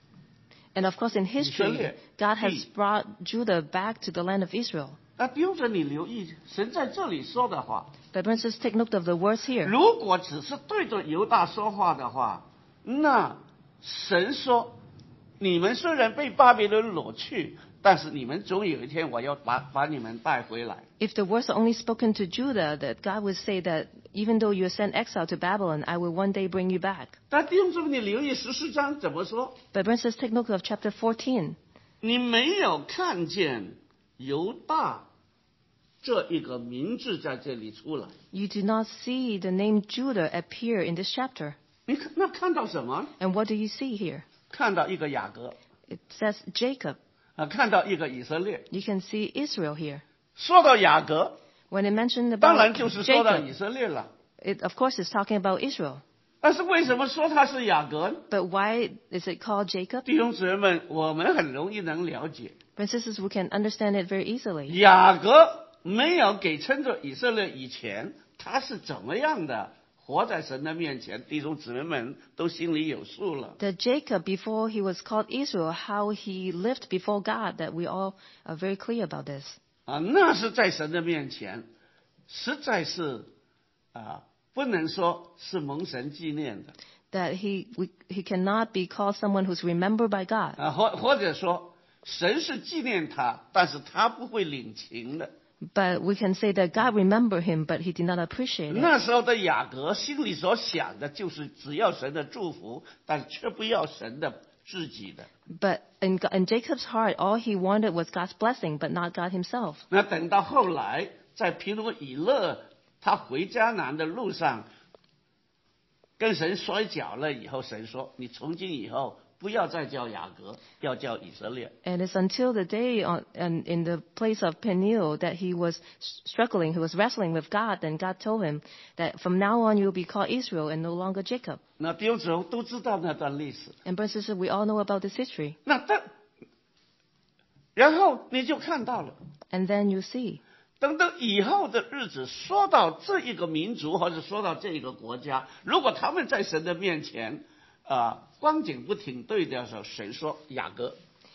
B: And of course, in history, God has brought Judah back to the land of Israel.
A: 那弟兄姊妹，你留意，神在这里说的话，
B: But brothers and sisters, take note of the words here.
A: 如果只是对着犹大说话的话，那神说：“你们虽然被巴比伦掳去，但是你们总有一天我要把把你们带回来。”
B: If the words are only spoken to Judah, that God would say that even though you are sent exile to Babylon, I will one day bring you back.
A: 但弟兄姊妹，你留意十四章怎么说？
B: But brothers and sisters, take note of chapter fourteen.
A: 你没有看见犹大这一个名字在这里出来，
B: You do not see the name Judah appear in this chapter.
A: 你看那看到什么？
B: And what do you see here?
A: 看到一个雅各
B: It says Jacob.
A: 啊，看到一个以色列。
B: You can see Israel here.
A: 说到雅各，
B: When it mentioned
A: 当然
B: about
A: 就是说到
B: Jacob,
A: 以色列了。
B: it of course is talking about Israel.
A: 但是为什么说他是雅各呢？
B: But why is it called Jacob?
A: 弟兄姊妹们，我们很容易能了解，
B: Brothers and sisters, we can understand it very easily.
A: 雅各没有给称作以色列以前，他是怎么样的活在神的面前，弟兄姊妹们都心里有数了。
B: That Jacob, before he was called Israel, how he lived before God, that we all are very clear about this.
A: 啊，那是在神的面前，实在是啊，不能说是蒙神纪念的
B: That he we, he cannot be called someone who's remembered by God.
A: 啊，或或者说神是纪念他，但是他不会领情的。
B: But we can say that God remembered him, but he did not appreciate it.
A: 那时候的雅各心里所想的就是只要神的祝福，但却不要神的自己的。
B: But in, in Jacob's heart, all he wanted was God's blessing, but not God himself.
A: 那等到后来，在皮努以勒他回迦南的路上，跟神摔跤了以后，神说：“你从今以后不要再叫雅各，要叫以色列。”
B: And it's until the day on, and in the place of Peniel that he was struggling, he was wrestling with God, and God told him that from now on you will be called Israel and no longer Jacob.
A: 那弟兄姊妹都知道那段历史。
B: And brothers and sisters, we all know about this history.
A: 那但，然后你就看到了，
B: And then you see,
A: 等到以后的日子，说到这一个民族或者说到这一个国家，如果他们在神的面前，啊、光景不挺对的时候，神说雅各。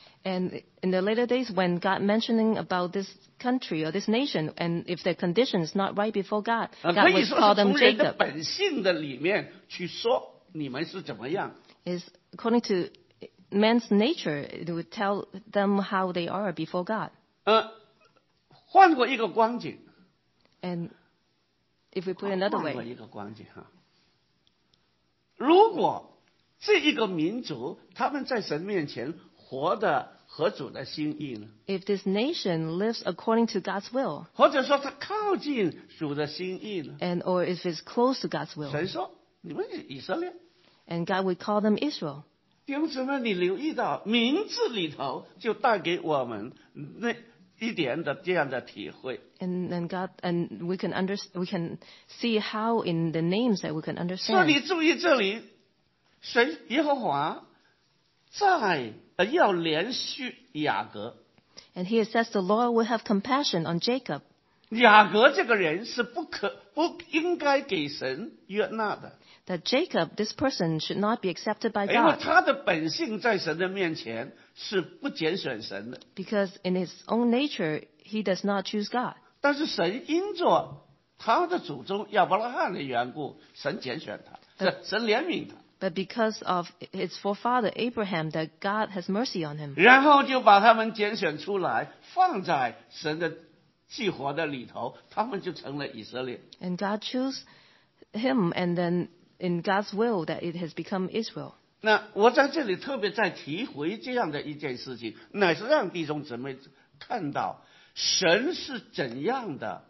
B: and in the later days when God mentioning about this country or this nation, and if their condition is not right before God,
A: 啊，
B: God
A: 可以
B: would
A: 说
B: call
A: 是
B: them
A: 从人的
B: Jacob.
A: 本性的里面去说你们是怎么样。
B: Is according to man's nature, it would tell them how they are before God.
A: 呃，换过一个光景，
B: And if we put it another
A: 换过
B: way,
A: 一个光景哈，如果这一个民族他们在神面前活得合主的心意呢，
B: if this nation lives according to God's will,
A: 或者说他靠近主的心意呢，
B: and or if it's close to God's will,
A: 神说你们以色列。
B: and God would call them Israel.
A: 弟兄姊妹，你留意到名字里头就带给我们那一点的这样的体会。
B: And then God, and we can under, we can see how in the names that we can
A: 所以
B: understand.
A: 你注意这里，神耶和华在呃要连续雅各。
B: And here it says the Lord will have compassion on Jacob.
A: 雅各这个人是不可不应该给神悦纳的，
B: That Jacob, this person, should not be accepted by
A: 因为
B: God
A: 他的本性在神的面前是不拣选神的。
B: because in his own nature he does not choose God.
A: 但是神因着他的祖宗亚伯拉罕的缘故，神拣选他，神神怜悯他，
B: But because of his forefather Abraham, that God has mercy on him.
A: 然后就把他们拣选出来，放在神的计划的里头，他们就成了以色列。
B: And God chose him, and then in God's will that it has become Israel.
A: 那我在这里特别再提回这样的一件事情，乃是让弟兄姊妹看到神是怎样的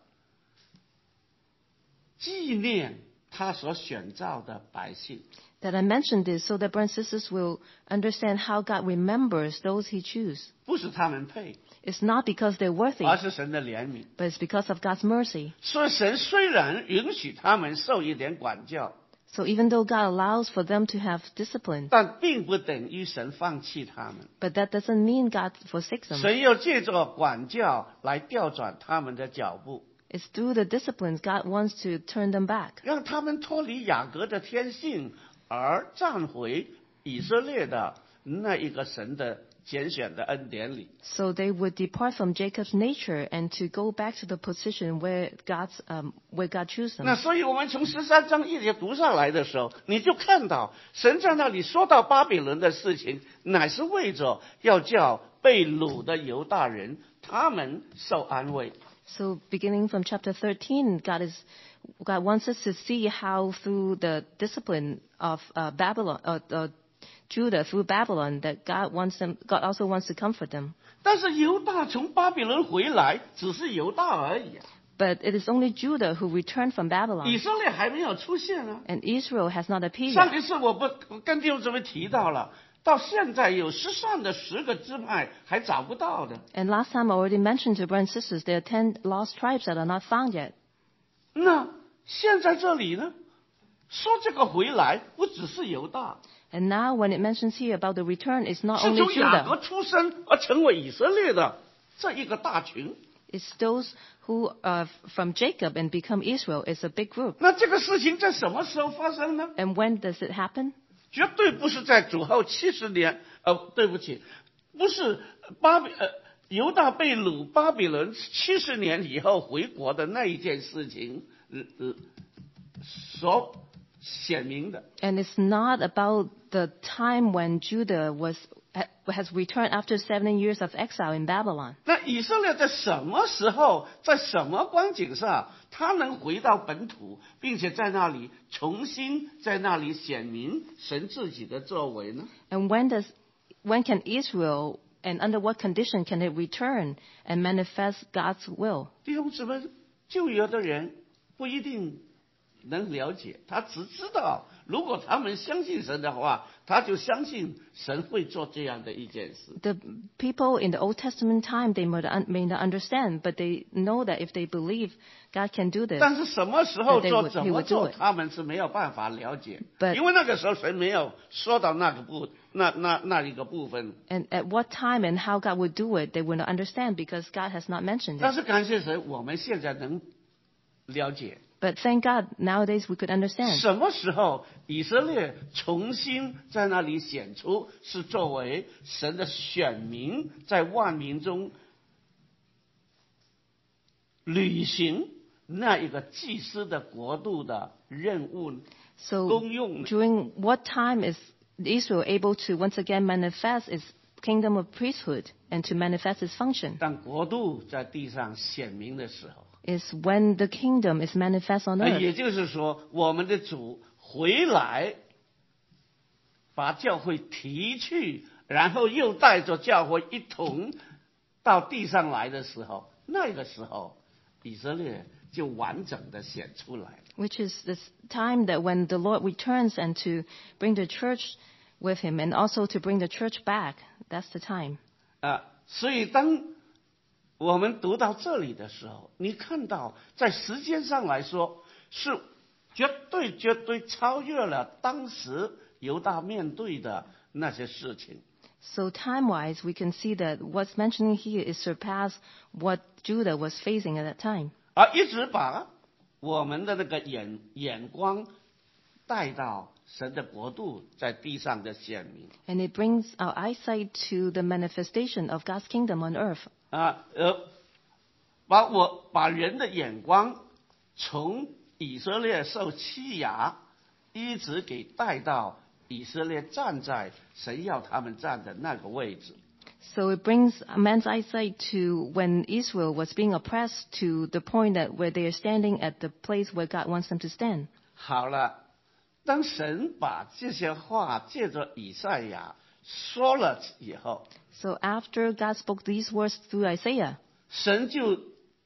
A: 纪念他所选造的百姓。
B: That I mentioned this so that brothers and sisters will understand how God remembers those he chooses.
A: 不是他们配，
B: It's not because they're worthy,
A: 而是神的怜悯。
B: but it's because of God's mercy.
A: 所以神虽然允许他们受一点管教，
B: So even though God allows for them to have discipline,
A: 但并不等于神放弃他们。
B: but that doesn't mean God forsakes them.
A: 神要借着管教来调转他们的脚步，
B: It's through the disciplines God wants to turn them back,
A: 让他们脱离雅各的天性，而站回以色列的那一个神的拣选的恩典里。
B: so they would depart from Jacob's nature and to go back to the position where God's um, where God chose
A: 那
B: them.
A: 所以我们从十三章一节读上来的时候，你就看到神在那里说到巴比伦的事情，乃是为着要叫被掳的犹大人他们受安慰。
B: So beginning from chapter thirteen, God is God wants us to see how through the discipline of uh, Babylon, uh, uh, Judah through Babylon, that God wants them. God also wants to comfort them.
A: 但是犹大从巴比伦回来，只是犹大而已啊，
B: But it is only Judah who returned from
A: 以
B: Babylon,
A: 色列还没有出现啊。
B: and Israel has not appeared
A: 上
B: yet.
A: 一次我不我跟弟兄姊妹提到了，到现在有失散的十个支派还找不到的。
B: And last time I already mentioned to brothers and sisters, there are ten lost tribes that are not found yet.
A: 那现在这里呢，说这个回来不只是犹大，
B: And now when it mentions here about the return, it's not
A: 是
B: only
A: 从雅各
B: Judah.
A: 出生而成为以色列的这一个大群。
B: It's those who are from Jacob and become Israel. It's a big group.
A: 那这个事情在什么时候发生呢？
B: And when does it happen?
A: 绝对不是在主后七十年，呃，对不起，不是巴比呃犹大被掳巴比伦七十年以后回国的那一件事情，呃呃，所显明的。
B: And it's not about the time when Judah was has returned after seven years of exile in Babylon.
A: 那以色列在什么时候，在什么光景上，他能回到本土，并且在那里重新在那里显明神自己的作为呢？
B: And when does when can Israel and under what condition can it return and manifest God's will?
A: 弟兄姊妹，旧约的人不一定能了解，他只知道，如果他们相信神的话，他就相信神会做这样的一件事。
B: The people in the Old Testament time, they may not, may not understand, but they know that if they believe, God can do this.
A: 但是什么时候
B: That they
A: 做
B: would-
A: 怎
B: he
A: 么
B: would do
A: 做，
B: it.
A: 他们是没有办法了解，
B: But-
A: 因为那个时候神没有说到那个部那那那一个部分。
B: And at what time and how God would do it, they would not understand because God has not mentioned
A: 但
B: it.
A: 是感谢神，我们现在能了解。
B: But thank God, nowadays we could understand.
A: 什么时候以色列重新在那里显出，是作为神的选民，在万民中履行那一个祭司的国度的任务
B: So
A: 功用呢？
B: during what time is Israel able to once again manifest its kingdom of priesthood and to manifest its function.
A: 当国度在地上显明的时候，
B: Is when the kingdom is manifest on
A: 呃
B: earth.
A: 也就是说，我们的主回来，把教会提去，然后又带着教会一同到地上来的时候，那个时候，以色列就完整的显出来了。
B: Which is this time that when the Lord returns and to bring the church with him and also to bring the church back, that's the time.
A: 啊，所以当我们读到这里的时候，你看到在时间上来说，是绝对绝对超越了当时犹大面对的那些事情。
B: So time-wise, we can see that what's mentioned here is surpassed what Judah was facing at that time.
A: 而一直把我们的那个眼眼光带到神的国度在地上的显明。
B: And it brings our eyesight to the manifestation of God's kingdom on earth.
A: 啊，呃，把我把人的眼光从以色列受欺压，一直给带到以色列站在神要他们站的那个位置。
B: So it brings a man's eyesight to when Israel was being oppressed to the point that where they are standing at the place where God wants them to stand.
A: 好了，当神把这些话借着以赛亚说了以后，
B: So after God spoke these words through Isaiah,
A: 神就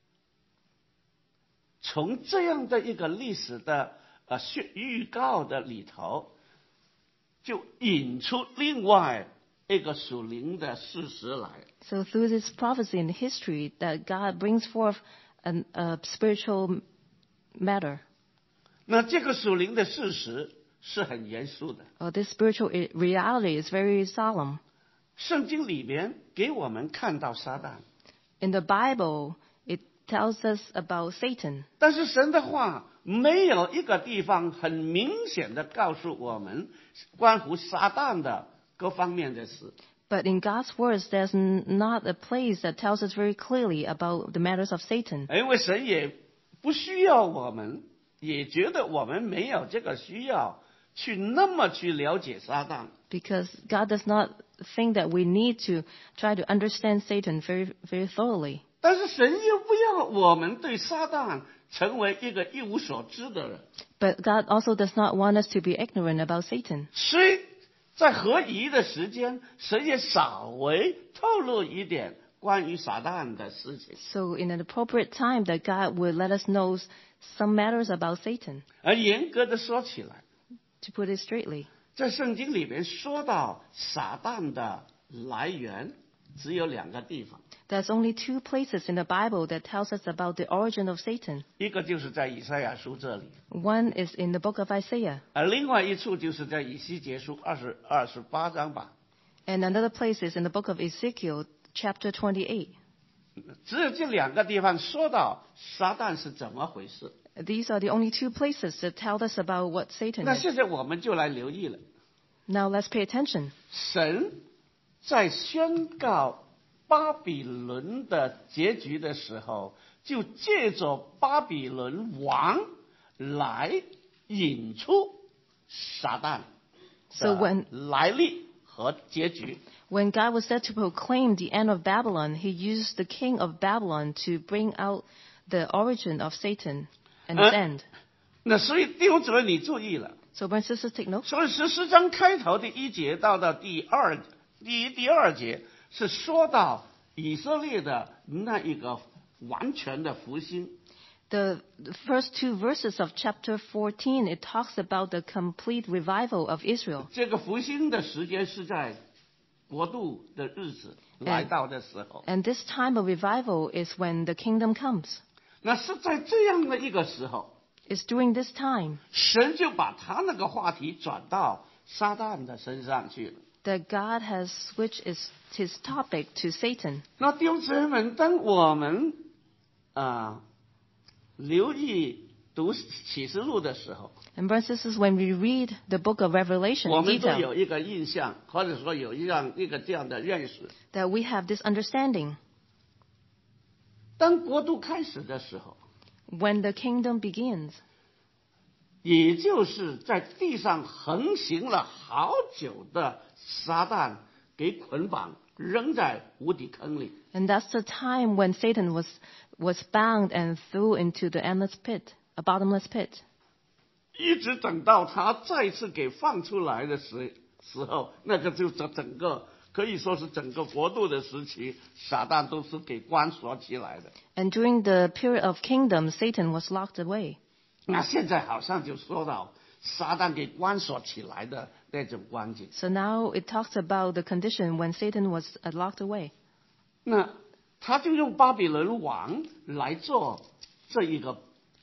A: 从这样的一个历史的呃预预告的里头，就引出另外一个属灵的事实来。
B: so through this prophecy in history that God brings forth an, a spiritual matter.
A: 那这个属灵的事实是很严肃的。
B: Uh, this spiritual i- reality is very solemn.
A: 圣经里面给我们看到撒旦，
B: In the Bible, it tells us about Satan.
A: 但是神的话没有一个地方很明显的告诉我们关乎撒旦的各方面的事。
B: But in God's words, there's n- not a place that tells us very clearly about the matters of Satan.
A: 因为神也不需要我们，也觉得我们没有这个需要去那么去了解撒旦。
B: Because God does not think that we need to try to understand Satan very, very thoroughly.
A: 但是神又不要我们对撒旦成为一个一无所知的人，
B: But God also does not want us to be ignorant about Satan.
A: 所以在合宜的时间，神也稍微透露一点关于撒旦的事情。
B: So in an appropriate time that God will let us know some matters about Satan.
A: 而严格的说起来，
B: To put it straightly,
A: 在圣经里面说到撒旦的来源，只有两个地方，
B: there's only two places in the Bible that tells us about the origin of Satan.
A: 一个就是在以赛亚书这里，
B: One is in the book of Isaiah,
A: 而另外一处就是在以西结书二十二十八章吧。
B: and another place is in the book of Ezekiel, chapter twenty-eight.
A: 只有这两个地方说到撒旦是怎么回事。
B: These are the only two places that tell us about what Satan
A: 那
B: is.
A: 现在我们就来留意了，
B: Now let's pay attention.
A: 神在宣告巴比伦的结局的时候，就借着巴比伦王来引出撒旦
B: So
A: 的
B: when
A: 来历和结局。
B: when God was said to proclaim the end of Babylon, he used the king of Babylon to bring out the origin of Satan and its
A: Uh,
B: end.
A: 那所以弟兄姊妹，你注意了，
B: So brothers and sisters, take note.
A: 所以十四章开头的一节到到第二第一第二节是说到以色列的那一个完全的复兴。
B: The, the first two verses of chapter fourteen, it talks about the complete revival of Israel.
A: 这个复兴的时间是在国度的日子来到的时候，
B: And this time of revival is when the kingdom comes.
A: 那是在这样的一个时候，
B: It's during this time
A: 神就把他那个话题转到撒旦的身上去了。
B: that God has switched his, his topic to Satan.
A: 那弟兄姊妹们，当我们啊、留意读启示录的时候，
B: And brothers and sisters, when we read the book of Revelation
A: 我
B: in
A: 们都
B: detail,
A: 有一个印象，或者说有一样一个这样的认识：
B: that we have this understanding.
A: 当国度开始的时候，
B: When the kingdom begins,
A: 也就是在地上横行了好久的撒旦给捆绑，扔在无底坑里。
B: And that's the time when Satan was, was bound and threw into the endless pit, a bottomless pit.
A: 一直等到他再次给放出来的时时候，那个就整整个可以说是整个国度的时期，撒旦都是给关锁起来的。
B: And during the period of kingdom, Satan was locked away.
A: 那现在好像就说到撒旦给关锁起来的那种光景。
B: So now it talks about the condition when Satan was uh, locked away.
A: 那他就用巴比伦王来做这一个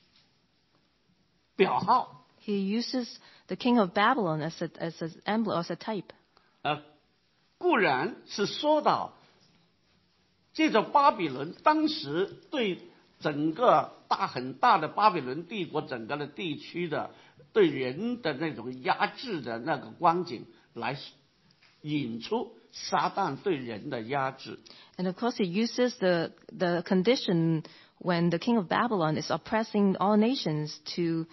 A: 表号。
B: He uses the king of Babylon as a, as an emblem, as a type.
A: 呃，固然是说到这个巴比伦当时对整个大很大的巴比伦帝国整个的地区的对人的那种压制的那个光景，来引出撒旦对人的压制。
B: And of course, he uses the, the condition when the king of Babylon is oppressing all nations to,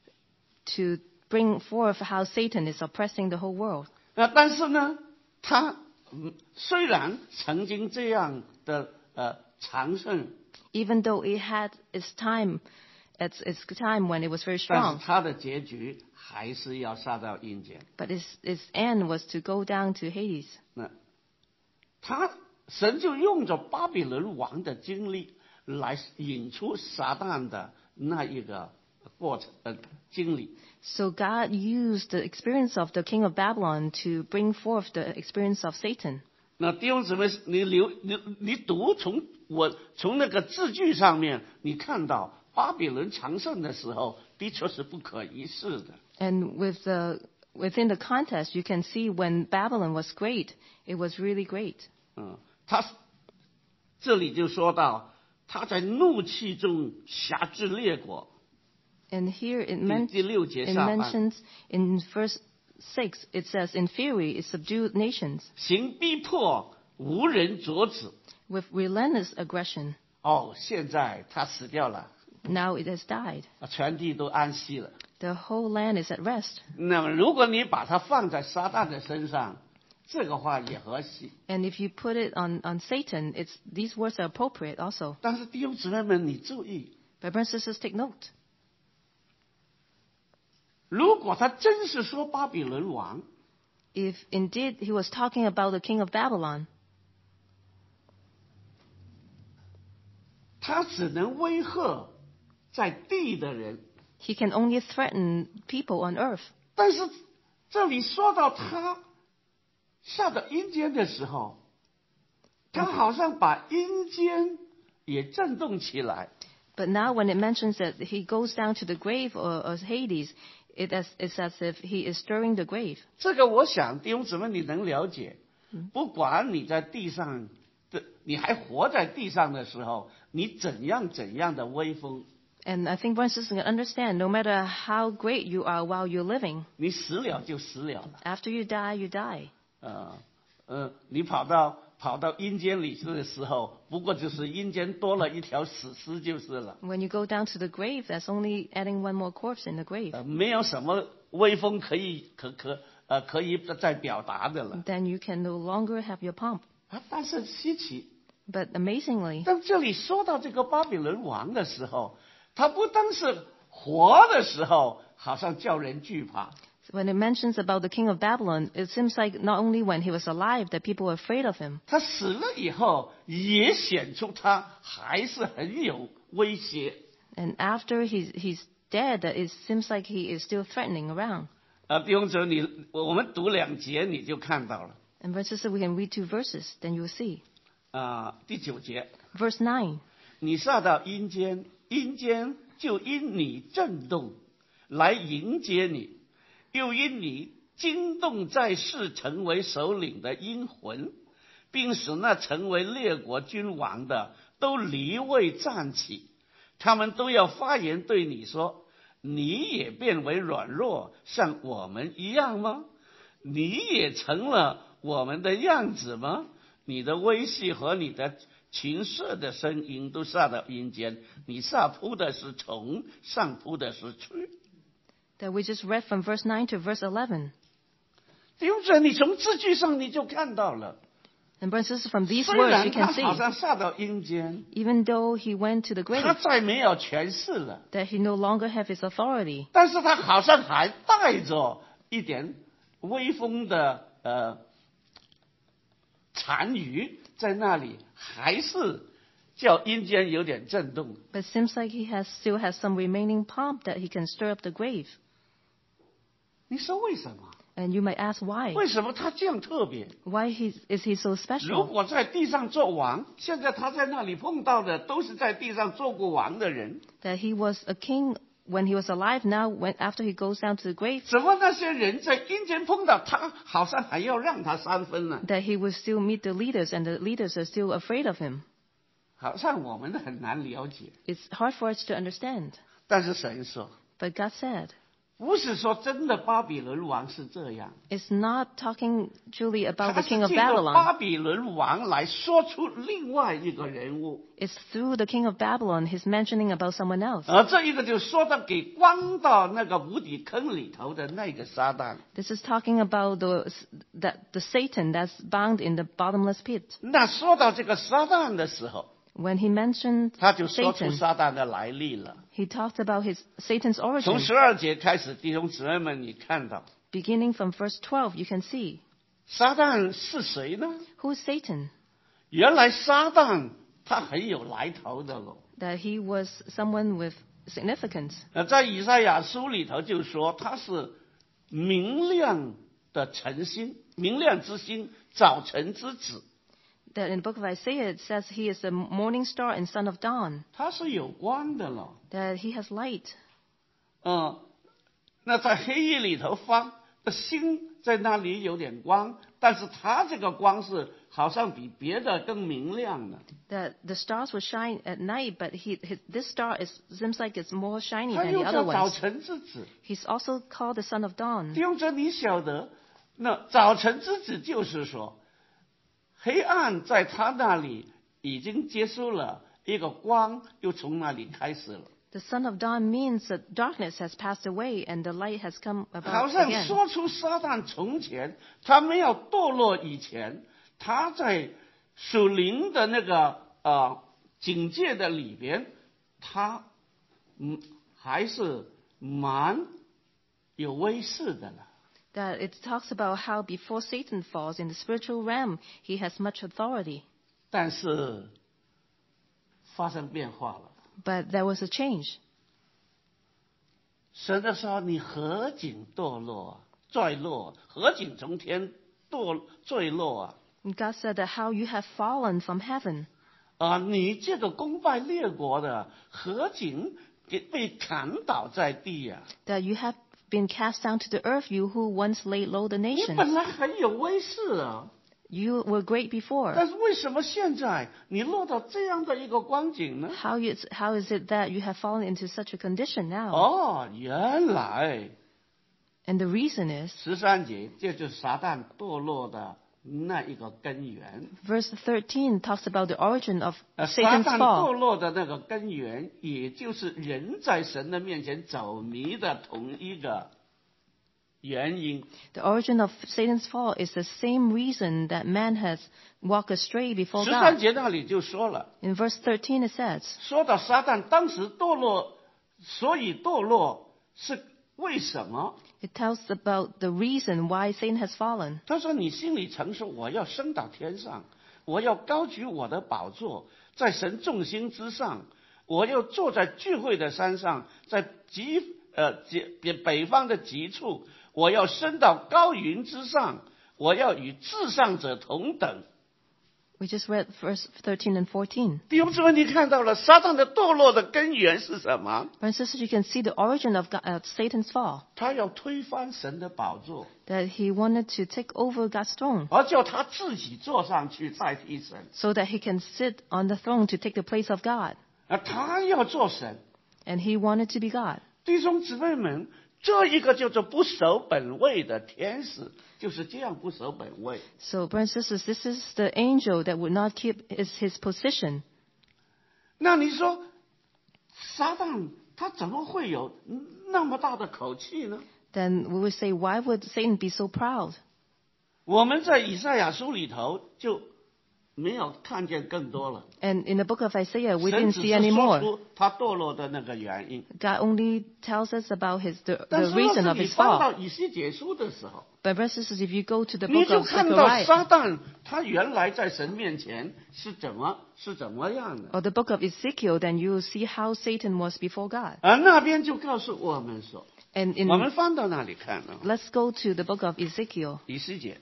B: to bring forth how Satan is oppressing the whole world.
A: 那但是呢，他嗯虽然曾经这样的呃强盛，
B: Even though it had its time, its, its time when it was very
A: 但
B: strong,
A: 是他的结局还是要下到阴间。
B: but its, its end was to go down to Hades.
A: 那他神就用着巴比伦王的经历来引出撒旦的那一个过程呃经历。
B: So God used the experience of the king of Babylon to bring forth the experience of Satan.
A: 那弟兄姊妹，你留你你读从我从那个字句上面，你看到巴比伦强盛的时候，的确是不可一世的。
B: And with the, within the context, you can see when Babylon was great, it was really great.
A: 嗯，他这里就说到他在怒气中辖制列国。
B: And here it,
A: 第
B: men-
A: 第六节
B: it
A: 下半，
B: mentions in verse six, it says, in fury it subdued nations
A: 行逼迫，无人阻止。
B: with relentless aggression.
A: 哦，现在他死掉了，
B: Now it has died.
A: 全地都安息了。
B: The whole land is at rest.
A: 那么，如果你把它放在撒旦的身上，这个话也合适。
B: And if you put it on, on Satan, it's, these words are appropriate also.
A: 但是弟兄姊妹们，你注意，
B: But brothers and sisters, take note.
A: 如果他真是说巴比伦王，
B: If indeed he was talking about the king of Babylon,
A: 他只能威吓在地的人。
B: he can only threaten people on earth.
A: 但是这里说到他下到阴间的时候，他好像把阴间也震动起来。
B: But now when it mentions that he goes down to the grave or, or Hades, it as, it's as if he is stirring the grave.
A: 这个我想弟兄姊妹你能了解，不管你在地上的，你还活在地上的时候，你怎样怎样的威风，
B: And I think brothers and sisters can understand, no matter how great you are while you're living,
A: 你死了就死了了。
B: after you die, you die.
A: 呃呃，你跑到跑到阴间里去的时候，不过就是阴间多了一条死尸就是了，
B: When you go down to the grave, that's only adding one more corpse in the grave.
A: 呃，没有什么威风可以可可呃可以再表达的了。
B: Then you can no longer have your pomp.
A: 啊，但是稀奇，
B: But amazingly,
A: 当这里说到这个巴比伦王的时候，他不单是活的时候，好像叫人惧怕。
B: when it mentions about the king of Babylon, it seems like not only when he was alive that people were afraid of him,
A: 他死了以后，也显出他还是很有威胁。
B: and after he's, he's dead, that it seems like he is still threatening around.
A: 啊，弟兄姊妹，你我们读两节你就看到了。
B: And brothers and sisters, we can read two verses, then you'll see.
A: 啊，第九节，
B: Verse nine,
A: 你下到阴间，阴间就因你震动，来迎接你，又因你惊动在世成为首领的阴魂，并使那成为列国君王的都离位站起，他们都要发言对你说：你也变为软弱，像我们一样吗？你也成了我们的样子吗？你的威胁和你的琴瑟的声音都下到阴间，你下扑的是虫，上扑的是蛆。
B: that we just read from verse nine to verse eleven.
A: 弟兄姊妹，你从字句上你就看到了，
B: And brothers and sisters, from these
A: 虽
B: words
A: 然
B: you
A: 他
B: can see,
A: 好像下到阴间，
B: even though he went to the
A: 他
B: grave,
A: 再没有权势了，
B: that he no longer have his authority,
A: 但是他好像还带着一点微风的呃残余在那里，还是叫阴间有点震动。
B: but seems like he has still has some remaining pomp that he can stir up the grave.
A: 你说为什么？
B: And you might ask why?
A: 为什么他这样特别？
B: Why he, is he so
A: 如
B: special?
A: 果在地上做王，现在他在那里碰到的都是在地上做过王的人，
B: That he was a king when he was alive. Now, when after he goes down to the grave,
A: 怎么那些人在阴间碰到他，好像还要让他三分呢？
B: that he will still meet the leaders, and the leaders are still afraid of him.
A: 好像我们很难了解。
B: It's hard for us to understand.
A: 但是神说，
B: But God said,
A: 不是说真的巴比伦王是这样，
B: it's not talking truly about
A: 他
B: the
A: 是
B: king of
A: 借着
B: Babylon.
A: 巴比伦王来说出另外一个人物，
B: It's through the king of Babylon he's mentioning about someone else.
A: 而这一个就说到给关到那个无底坑里头的那个撒旦。
B: This is talking about the that the Satan that's bound in the bottomless pit.
A: 那说到这个撒旦的时候，
B: When he mentioned
A: 他就说出
B: Satan,
A: 撒旦的来历了。
B: he talked about his Satan's
A: 从
B: origin.
A: 十二节开始，弟兄姊妹们，你看到
B: Beginning from verse twelve, you can see
A: 撒旦是谁呢？
B: who's Satan.
A: 原来撒旦他很有来头的喽。
B: That he was someone with significance.
A: 呃，在以赛亚书里头就说他是明亮的晨星，明亮之星，早晨之子，
B: That in the book of Isaiah it says he is the morning star and son of dawn.
A: 他是有光的喽。
B: That he has light.
A: 嗯，那在黑夜里头发的星在那里有点光，但是他这个光是好像比别的更明亮的。
B: That the stars will shine at night, but he, his, this star is, seems like it's more shiny
A: 他
B: than
A: 又
B: the
A: 叫
B: other
A: 早
B: ones.
A: 晨之子。
B: He's also called the son of dawn.
A: 弟兄姊妹，你晓得，那早晨之子就是说，黑暗在他那里已经结束了，一个光又从那里开始了。
B: The son of dawn means that darkness has passed away and the light has come
A: 好
B: about
A: 像
B: again.
A: 说出撒旦从前他没有堕落以前，他在属灵的那个呃警戒的里边，他嗯还是蛮有威势的了。
B: That it talks about how before Satan falls in the spiritual realm, he has much authority.
A: 但是发生变化了。
B: But there was a change.
A: 神的说：“你何竟堕落、坠落？何竟从天堕坠落啊？
B: And God said that how you have fallen from heaven.
A: 啊，你这个攻败列国的，何竟给被砍倒在地呀、
B: That you have been cast down to the earth, you who once laid low the
A: 你
B: nations.
A: 本来很有威势啊，
B: You were great before.
A: 但是为什么现在你落到这样的一个光景呢？
B: How is, how is it that you have fallen into such a condition now?
A: 哦，原来
B: And the reason is,
A: 十三节，这就是撒旦堕落的那一个根源。
B: verse thirteen talks about the origin of
A: 呃，撒
B: Satan's
A: 旦堕
B: fall.
A: 落的那个根源，也就是人在神的面前走迷的同一个原因。
B: The origin of Satan's fall is the same reason that man has walked astray before
A: 十三
B: God.
A: 节那里就说了，
B: In verse thirteen it says,
A: 说到撒旦当时堕落，所以堕落是为什么？
B: it tells about the reason why Satan has fallen.
A: 他说：“你心里曾说，我要升到天上，我要高举我的宝座，在神众星之上，我要坐在聚会的山上，在极呃极北北方的极处，我要升到高云之上，我要与至上者同等。”
B: We just read verse thirteen and fourteen.
A: 弟兄姊妹，你看到了撒旦的堕落的根源是什么？
B: Brothers and sisters, you can see the origin of God, uh, Satan's fall.
A: 他要推翻神的宝座，
B: That he wanted to take over God's throne
A: 而叫他自己坐上去代替神。
B: so that he can sit on the throne to take the place of God.
A: 而他要做神。
B: And he wanted to be God.
A: 弟兄姊妹们，这一个叫做不守本位的天使，就是这样不守本位。
B: So, brothers and sisters, this is the angel that would not keep his, his position.
A: 那你说，撒旦他怎么会有那么大的口气呢？
B: then we would say, why would Satan be so proud?
A: 我们在以赛亚书里头就没有看见更多了。
B: And in the book of Isaiah, we
A: 神
B: didn't
A: 只
B: see
A: 是
B: any
A: 说
B: more.
A: 出他堕落的那个原因。
B: God only tells us about his the,
A: 但
B: the
A: 是若
B: reason
A: 是
B: of
A: 你
B: his
A: 翻
B: fall.
A: 到以西结书的时候，
B: But brothers and sisters, if you go to the
A: 你
B: book
A: 就
B: of
A: 看到
B: Zechariah
A: 撒旦他原来在神面前是怎么是怎么样的。
B: or the book of Ezekiel, then you will see how Satan was before God.
A: 而那边就告诉我们说，
B: And in
A: 我们翻到那里看呢，
B: let's go to the book of Ezekiel.
A: 以西结，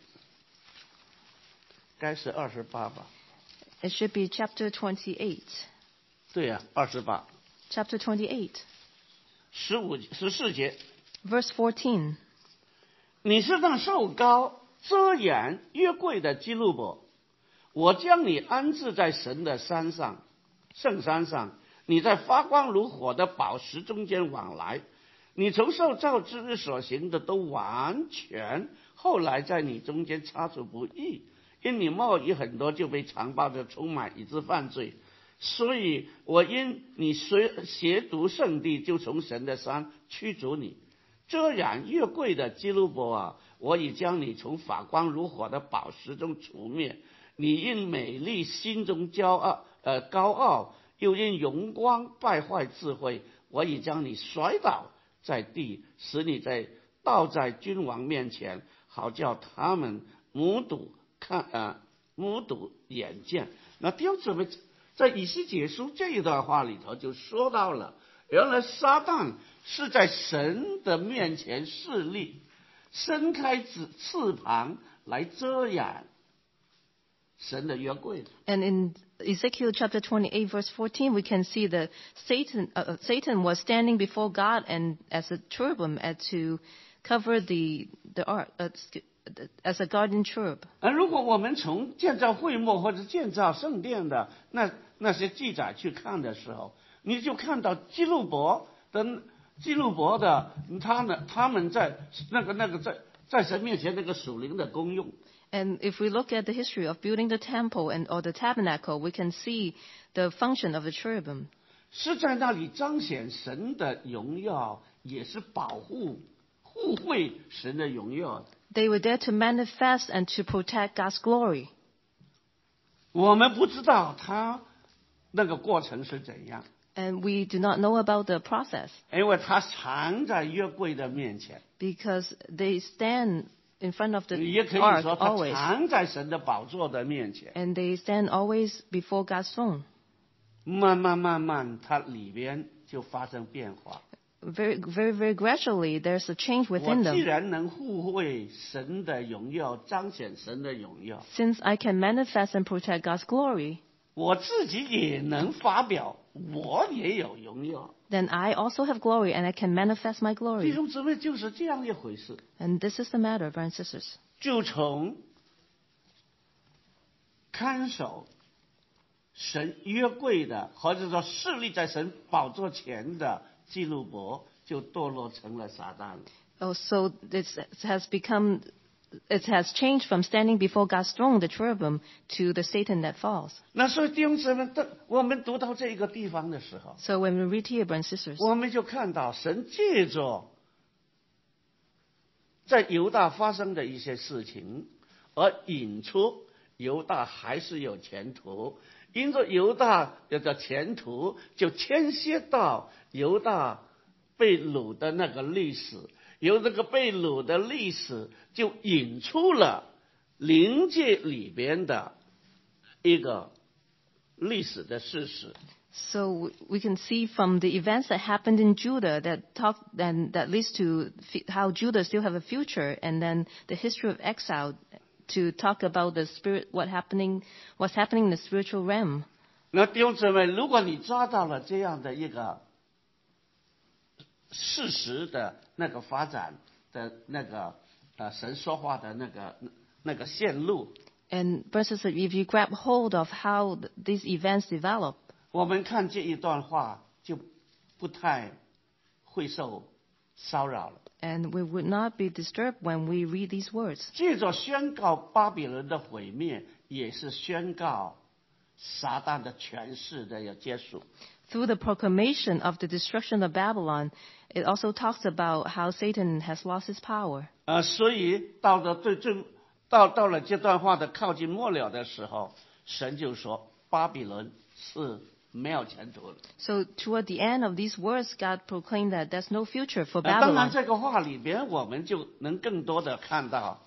A: 该是二十八吧？
B: It should be chapter twenty-eight.
A: 对呀、啊，二十八，
B: Chapter twenty-eight,
A: 十五十四节。
B: verse fourteen.
A: 你是那受膏遮掩约柜的基路伯，我将你安置在神的山上，圣山上，你在发光如火的宝石中间往来，你从受造之日所行的都完全，后来在你中间擦除不义，因你贸易很多，就被强暴着充满，以致犯罪。所以我因你随亵渎圣地，就从神的山驱逐你。遮掩越贵的基路伯啊，我已将你从发光如火的宝石中除灭。你因美丽心中骄傲，呃高傲，又因荣光败坏智慧，我已将你摔倒在地，使你在倒在君王面前，好叫他们目睹看啊、呃、目睹眼见。那弟兄姊妹，在以西结书这一段话里头就说到了，原来撒旦是在神的面前侍立，伸开翅膀来遮掩神的约柜。
B: And in Ezekiel chapter twenty-eight, verse fourteen, we can see that Satan, uh, Satan was standing before God and as a cherubim and to cover the the ark, uh, as a guardian cherub.
A: 而如果我们从建造会幕或者建造圣殿的那那些记载去看的时候，你就看到基路伯的基路伯的他呢，他们在那个那个在在神面前那个属灵的功用。
B: And if we look at the history of building the temple and or the tabernacle, we can see the function of the cherubim.
A: 是在那里彰显神的荣耀，也是保护护卫神的荣耀。
B: They were there to manifest and to protect God's glory.
A: 我们不知道他那个过程是怎样，
B: And we do not know about the process
A: 因为他藏在约柜的面前，
B: because they stand in front of the
A: 也可以
B: ark
A: 说他
B: always.
A: 藏在神的宝座的面前。
B: And they stand always before God's throne.
A: 慢慢慢慢，它里边就发生变化。
B: Very, very, very gradually, there's a change
A: 我
B: within
A: 既
B: them.
A: 然能护卫神的荣耀，彰显神的荣耀，
B: Since I can manifest and protect God's glory,
A: 我自己也能发表，我也有荣耀。
B: then I also have glory and I can manifest my
A: 弟
B: glory.
A: 兄姊妹，就是这样一回事。
B: And this is the matter, brothers and sisters.
A: 就从看守神约柜的，或者说侍立在神宝座前的基路伯，就堕落成了撒旦了。
B: Oh, so this has become, it has changed from standing before God's throne, the cherubim, to the Satan that falls.
A: 那所以弟兄姊妹，当我们读到这个地方的时候，
B: So when we read here, brothers and sisters,
A: 我们就看到神借着在犹大发生的一些事情，而引出犹大还是有前途。因着犹大的前途，就牵涉到犹大被掳的那个历史，由这个被掳的历史就引出了灵界里边的一个历史的事实。
B: so we can see from the events that happened in Judah that talk and that leads to f- how Judah still have a future, and then the history of exile to talk about the spirit, what happening, what's happening in the spiritual realm.
A: 那弟兄姊妹，如果你抓到了这样的一个事实的那个发展的那个呃神说话的那个那个线路，
B: And brothers and sisters, if you grab hold of how th- these events develop,
A: 我们看这一段话就不太会受骚扰了。
B: and we would not be disturbed when we read these words.
A: 借着宣告巴比伦的毁灭，也是宣告撒旦的权势的要结束。
B: Through the proclamation of the destruction of Babylon it also talks about how Satan has lost his power.
A: 呃，所以到了最最到到了这段话的靠近末了的时候，神就说巴比伦是没有前途的。
B: So toward the end of these words, God proclaimed that there's no future for
A: 呃当然，
B: Babylon.
A: 这个话里边我们就能更多的看到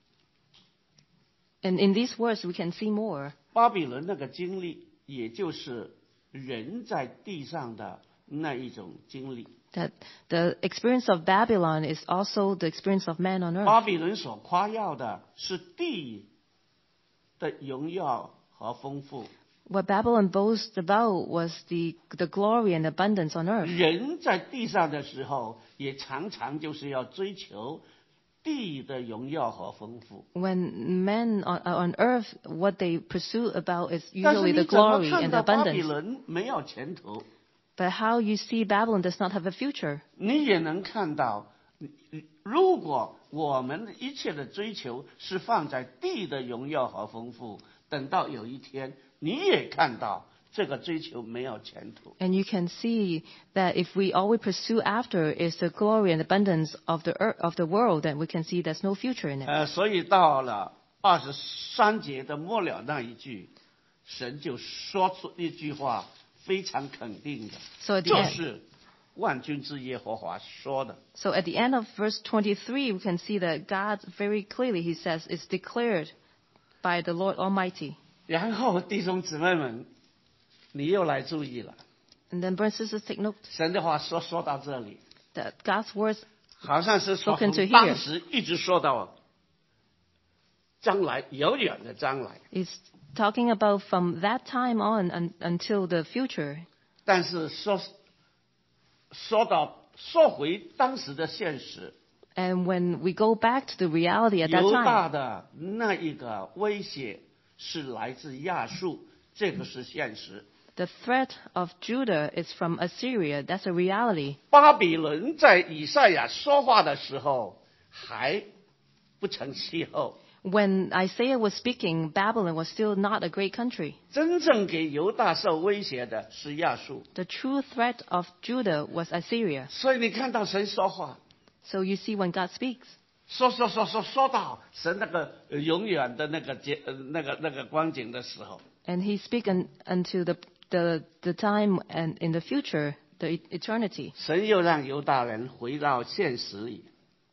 B: And in these words, we can see more.
A: 巴比伦那个经历，也就是人在地上的那一种经历。
B: That the experience of Babylon is also the experience of man on
A: 巴
B: earth.
A: 比伦所夸耀的是地的荣耀和丰富，
B: What Babylon boasts about was the, the glory and abundance on earth.
A: 人在地上的时候，也常常就是要追求地的荣耀和丰富。
B: When men on, on earth, what they pursue about is
A: 但是
B: usually
A: 你
B: the
A: 怎么
B: glory
A: 看
B: and
A: 到巴比
B: abundance.
A: 伦没有前途？
B: But how you see Babylon does not have a future.
A: 你也能看到，如果我们的一切的追求是放在地的荣耀和丰富，等到有一天你也看到这个追求没有前途。
B: And you can see that if we all we pursue after is the glory and abundance of the earth, of the world, then we can see there's no future in it.
A: 呃，所以到了二十三节的末了那一句，神就说出一句话，非常肯定的，
B: So at the
A: 就
B: end,
A: 是万军之耶和华说的。
B: so at the end of verse twenty-three, we can see that God very clearly, he says, is declared by the Lord Almighty.
A: 然后弟兄姊妹们，你又来注意了，
B: And then brothers and sisters, take note
A: 神的话说说到这里，
B: that God's words
A: 好像是说
B: Spoken to
A: 从
B: here.
A: 当时一直说到将来遥远的将来，
B: is talking about from that time on un, until the future.
A: 但是说说到说回当时的现实，
B: And when we go back to the reality at that
A: 犹
B: time,
A: 大的那一个威胁是来自亚述，这个是现实。
B: the threat of Judah is from Assyria. That's a reality.
A: 巴比伦在以赛亚说话的时候还不成气候，
B: When Isaiah was speaking, Babylon was still not a great country.
A: 真正给犹大受威胁的是亚述。
B: The true threat of Judah was Assyria.
A: 所以你看到神说话，
B: So you see when God speaks,
A: 说说说说说到神那个呃永远的那个结呃那个那个光景的时候，
B: and he speaks un, unto the, the, the time and in the future, the e- eternity.
A: 神又让犹大人回到现实里，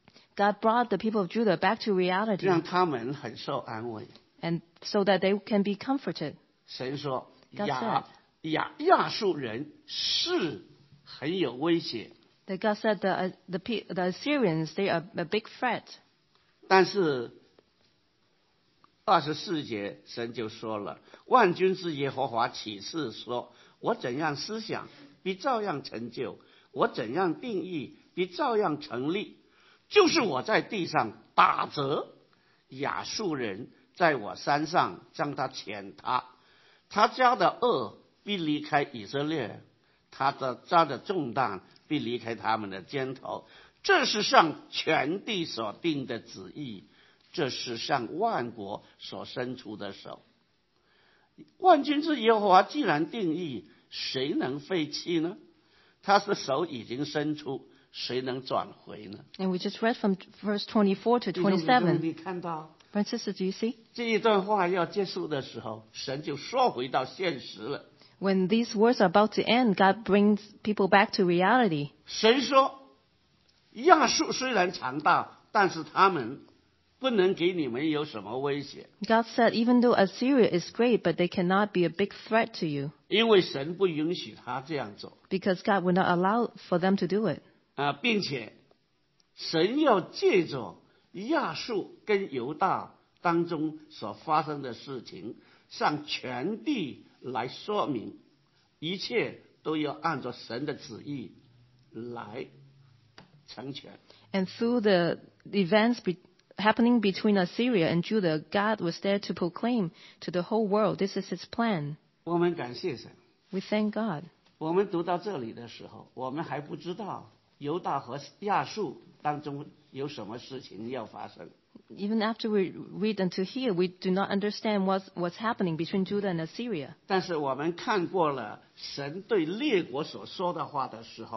B: God brought the people of Judah back to reality,
A: 让他们很受安慰。
B: and so that they can be comforted.
A: 神说
B: God
A: 亚亚亚述人是很有威胁，
B: That God said the, uh, the, Pe- the Assyrians, they are a big threat.
A: 但是二十四节神就说了，万军之耶和华启示说，我怎样思想必照样成就，我怎样定义必照样成立，就是我在地上打折亚述人，在我山上将他践踏，他家的恶必离开以色列，他的家的重担必离开他们的肩头。这是上全地所定的旨意，这是上万国所伸出的手。万军之耶和华既然定义，谁能废弃呢？他的手已经伸出，谁能转回呢？
B: And we just read from verse twenty-four to
A: 弟兄姊妹
B: twenty-seven.
A: 你看到
B: Brothers and sisters, do you see?
A: 这一段话要结束的时候，神就说回到现实了。
B: When these words are about to end, God brings people back to reality.
A: 神说，亚述虽然强大，但是他们不能给你们有什么威胁，
B: God said, even though Assyria is great, but they cannot be a big threat to you,
A: 因为神不允许他这样做
B: because God would not allow for them to do it.
A: 啊，并且神要借着亚述跟犹大当中所发生的事情，向全地来说明，一切都要按照神的旨意来成全。
B: And through the events be- happening between Assyria and Judah, God was there to proclaim to the whole world, this is his plan.
A: 我们感谢神。
B: We thank God.
A: 我们读到这里的时候，我们还不知道犹大和亚述当中有什么事情要发生。
B: Even after we read until here, we do not understand what's, what's happening between Judah and Assyria.
A: 但是我们看过了神对列国所说的话的时候，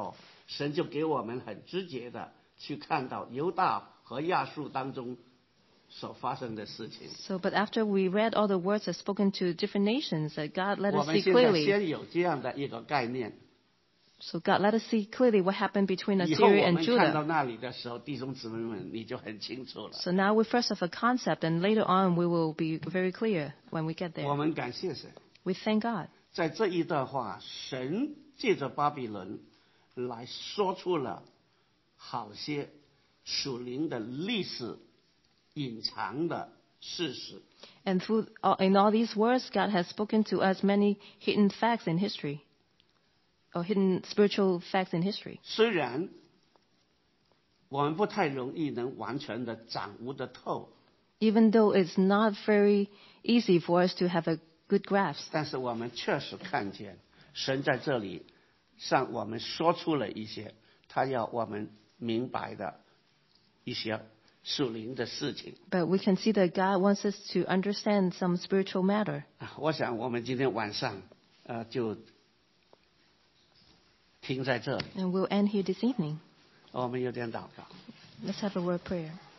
A: 神就给我们很直接的去看到犹大和亚述当中所发生的事情。
B: So, but after we read all the words that spoken to different nations, that God let
A: 我
B: us
A: 们
B: see
A: 现在
B: clearly.
A: 先有这样的一个概念，
B: So God let us see clearly what happened between
A: 以后
B: Assyria
A: 我
B: and
A: 们看到
B: Judah.
A: 那里的时候，弟兄姊妹们你就很清楚了。
B: So now we first have a concept, and later on we will be very clear when we get
A: 我
B: there.
A: 们感谢神，
B: We thank God.
A: 在这一段话，神借着巴比伦来说出了好些属灵的历史隐藏的事实。
B: And through all, in all these words, God has spoken to us many hidden facts in history, or hidden spiritual facts in history.
A: 虽然我们不太容易能完全的掌握得透，
B: Even though it's not very easy for us to have a good grasp,
A: 但是我们确实看见神在这里向我们说出了一些他要我们明白的一些属灵的事情。
B: but we can see that God wants us to understand some spiritual matter.
A: 啊我想我们今天晚上呃就停在这里，
B: And we'll end here this evening.
A: 我们有点祷告。
B: Let's have a word prayer.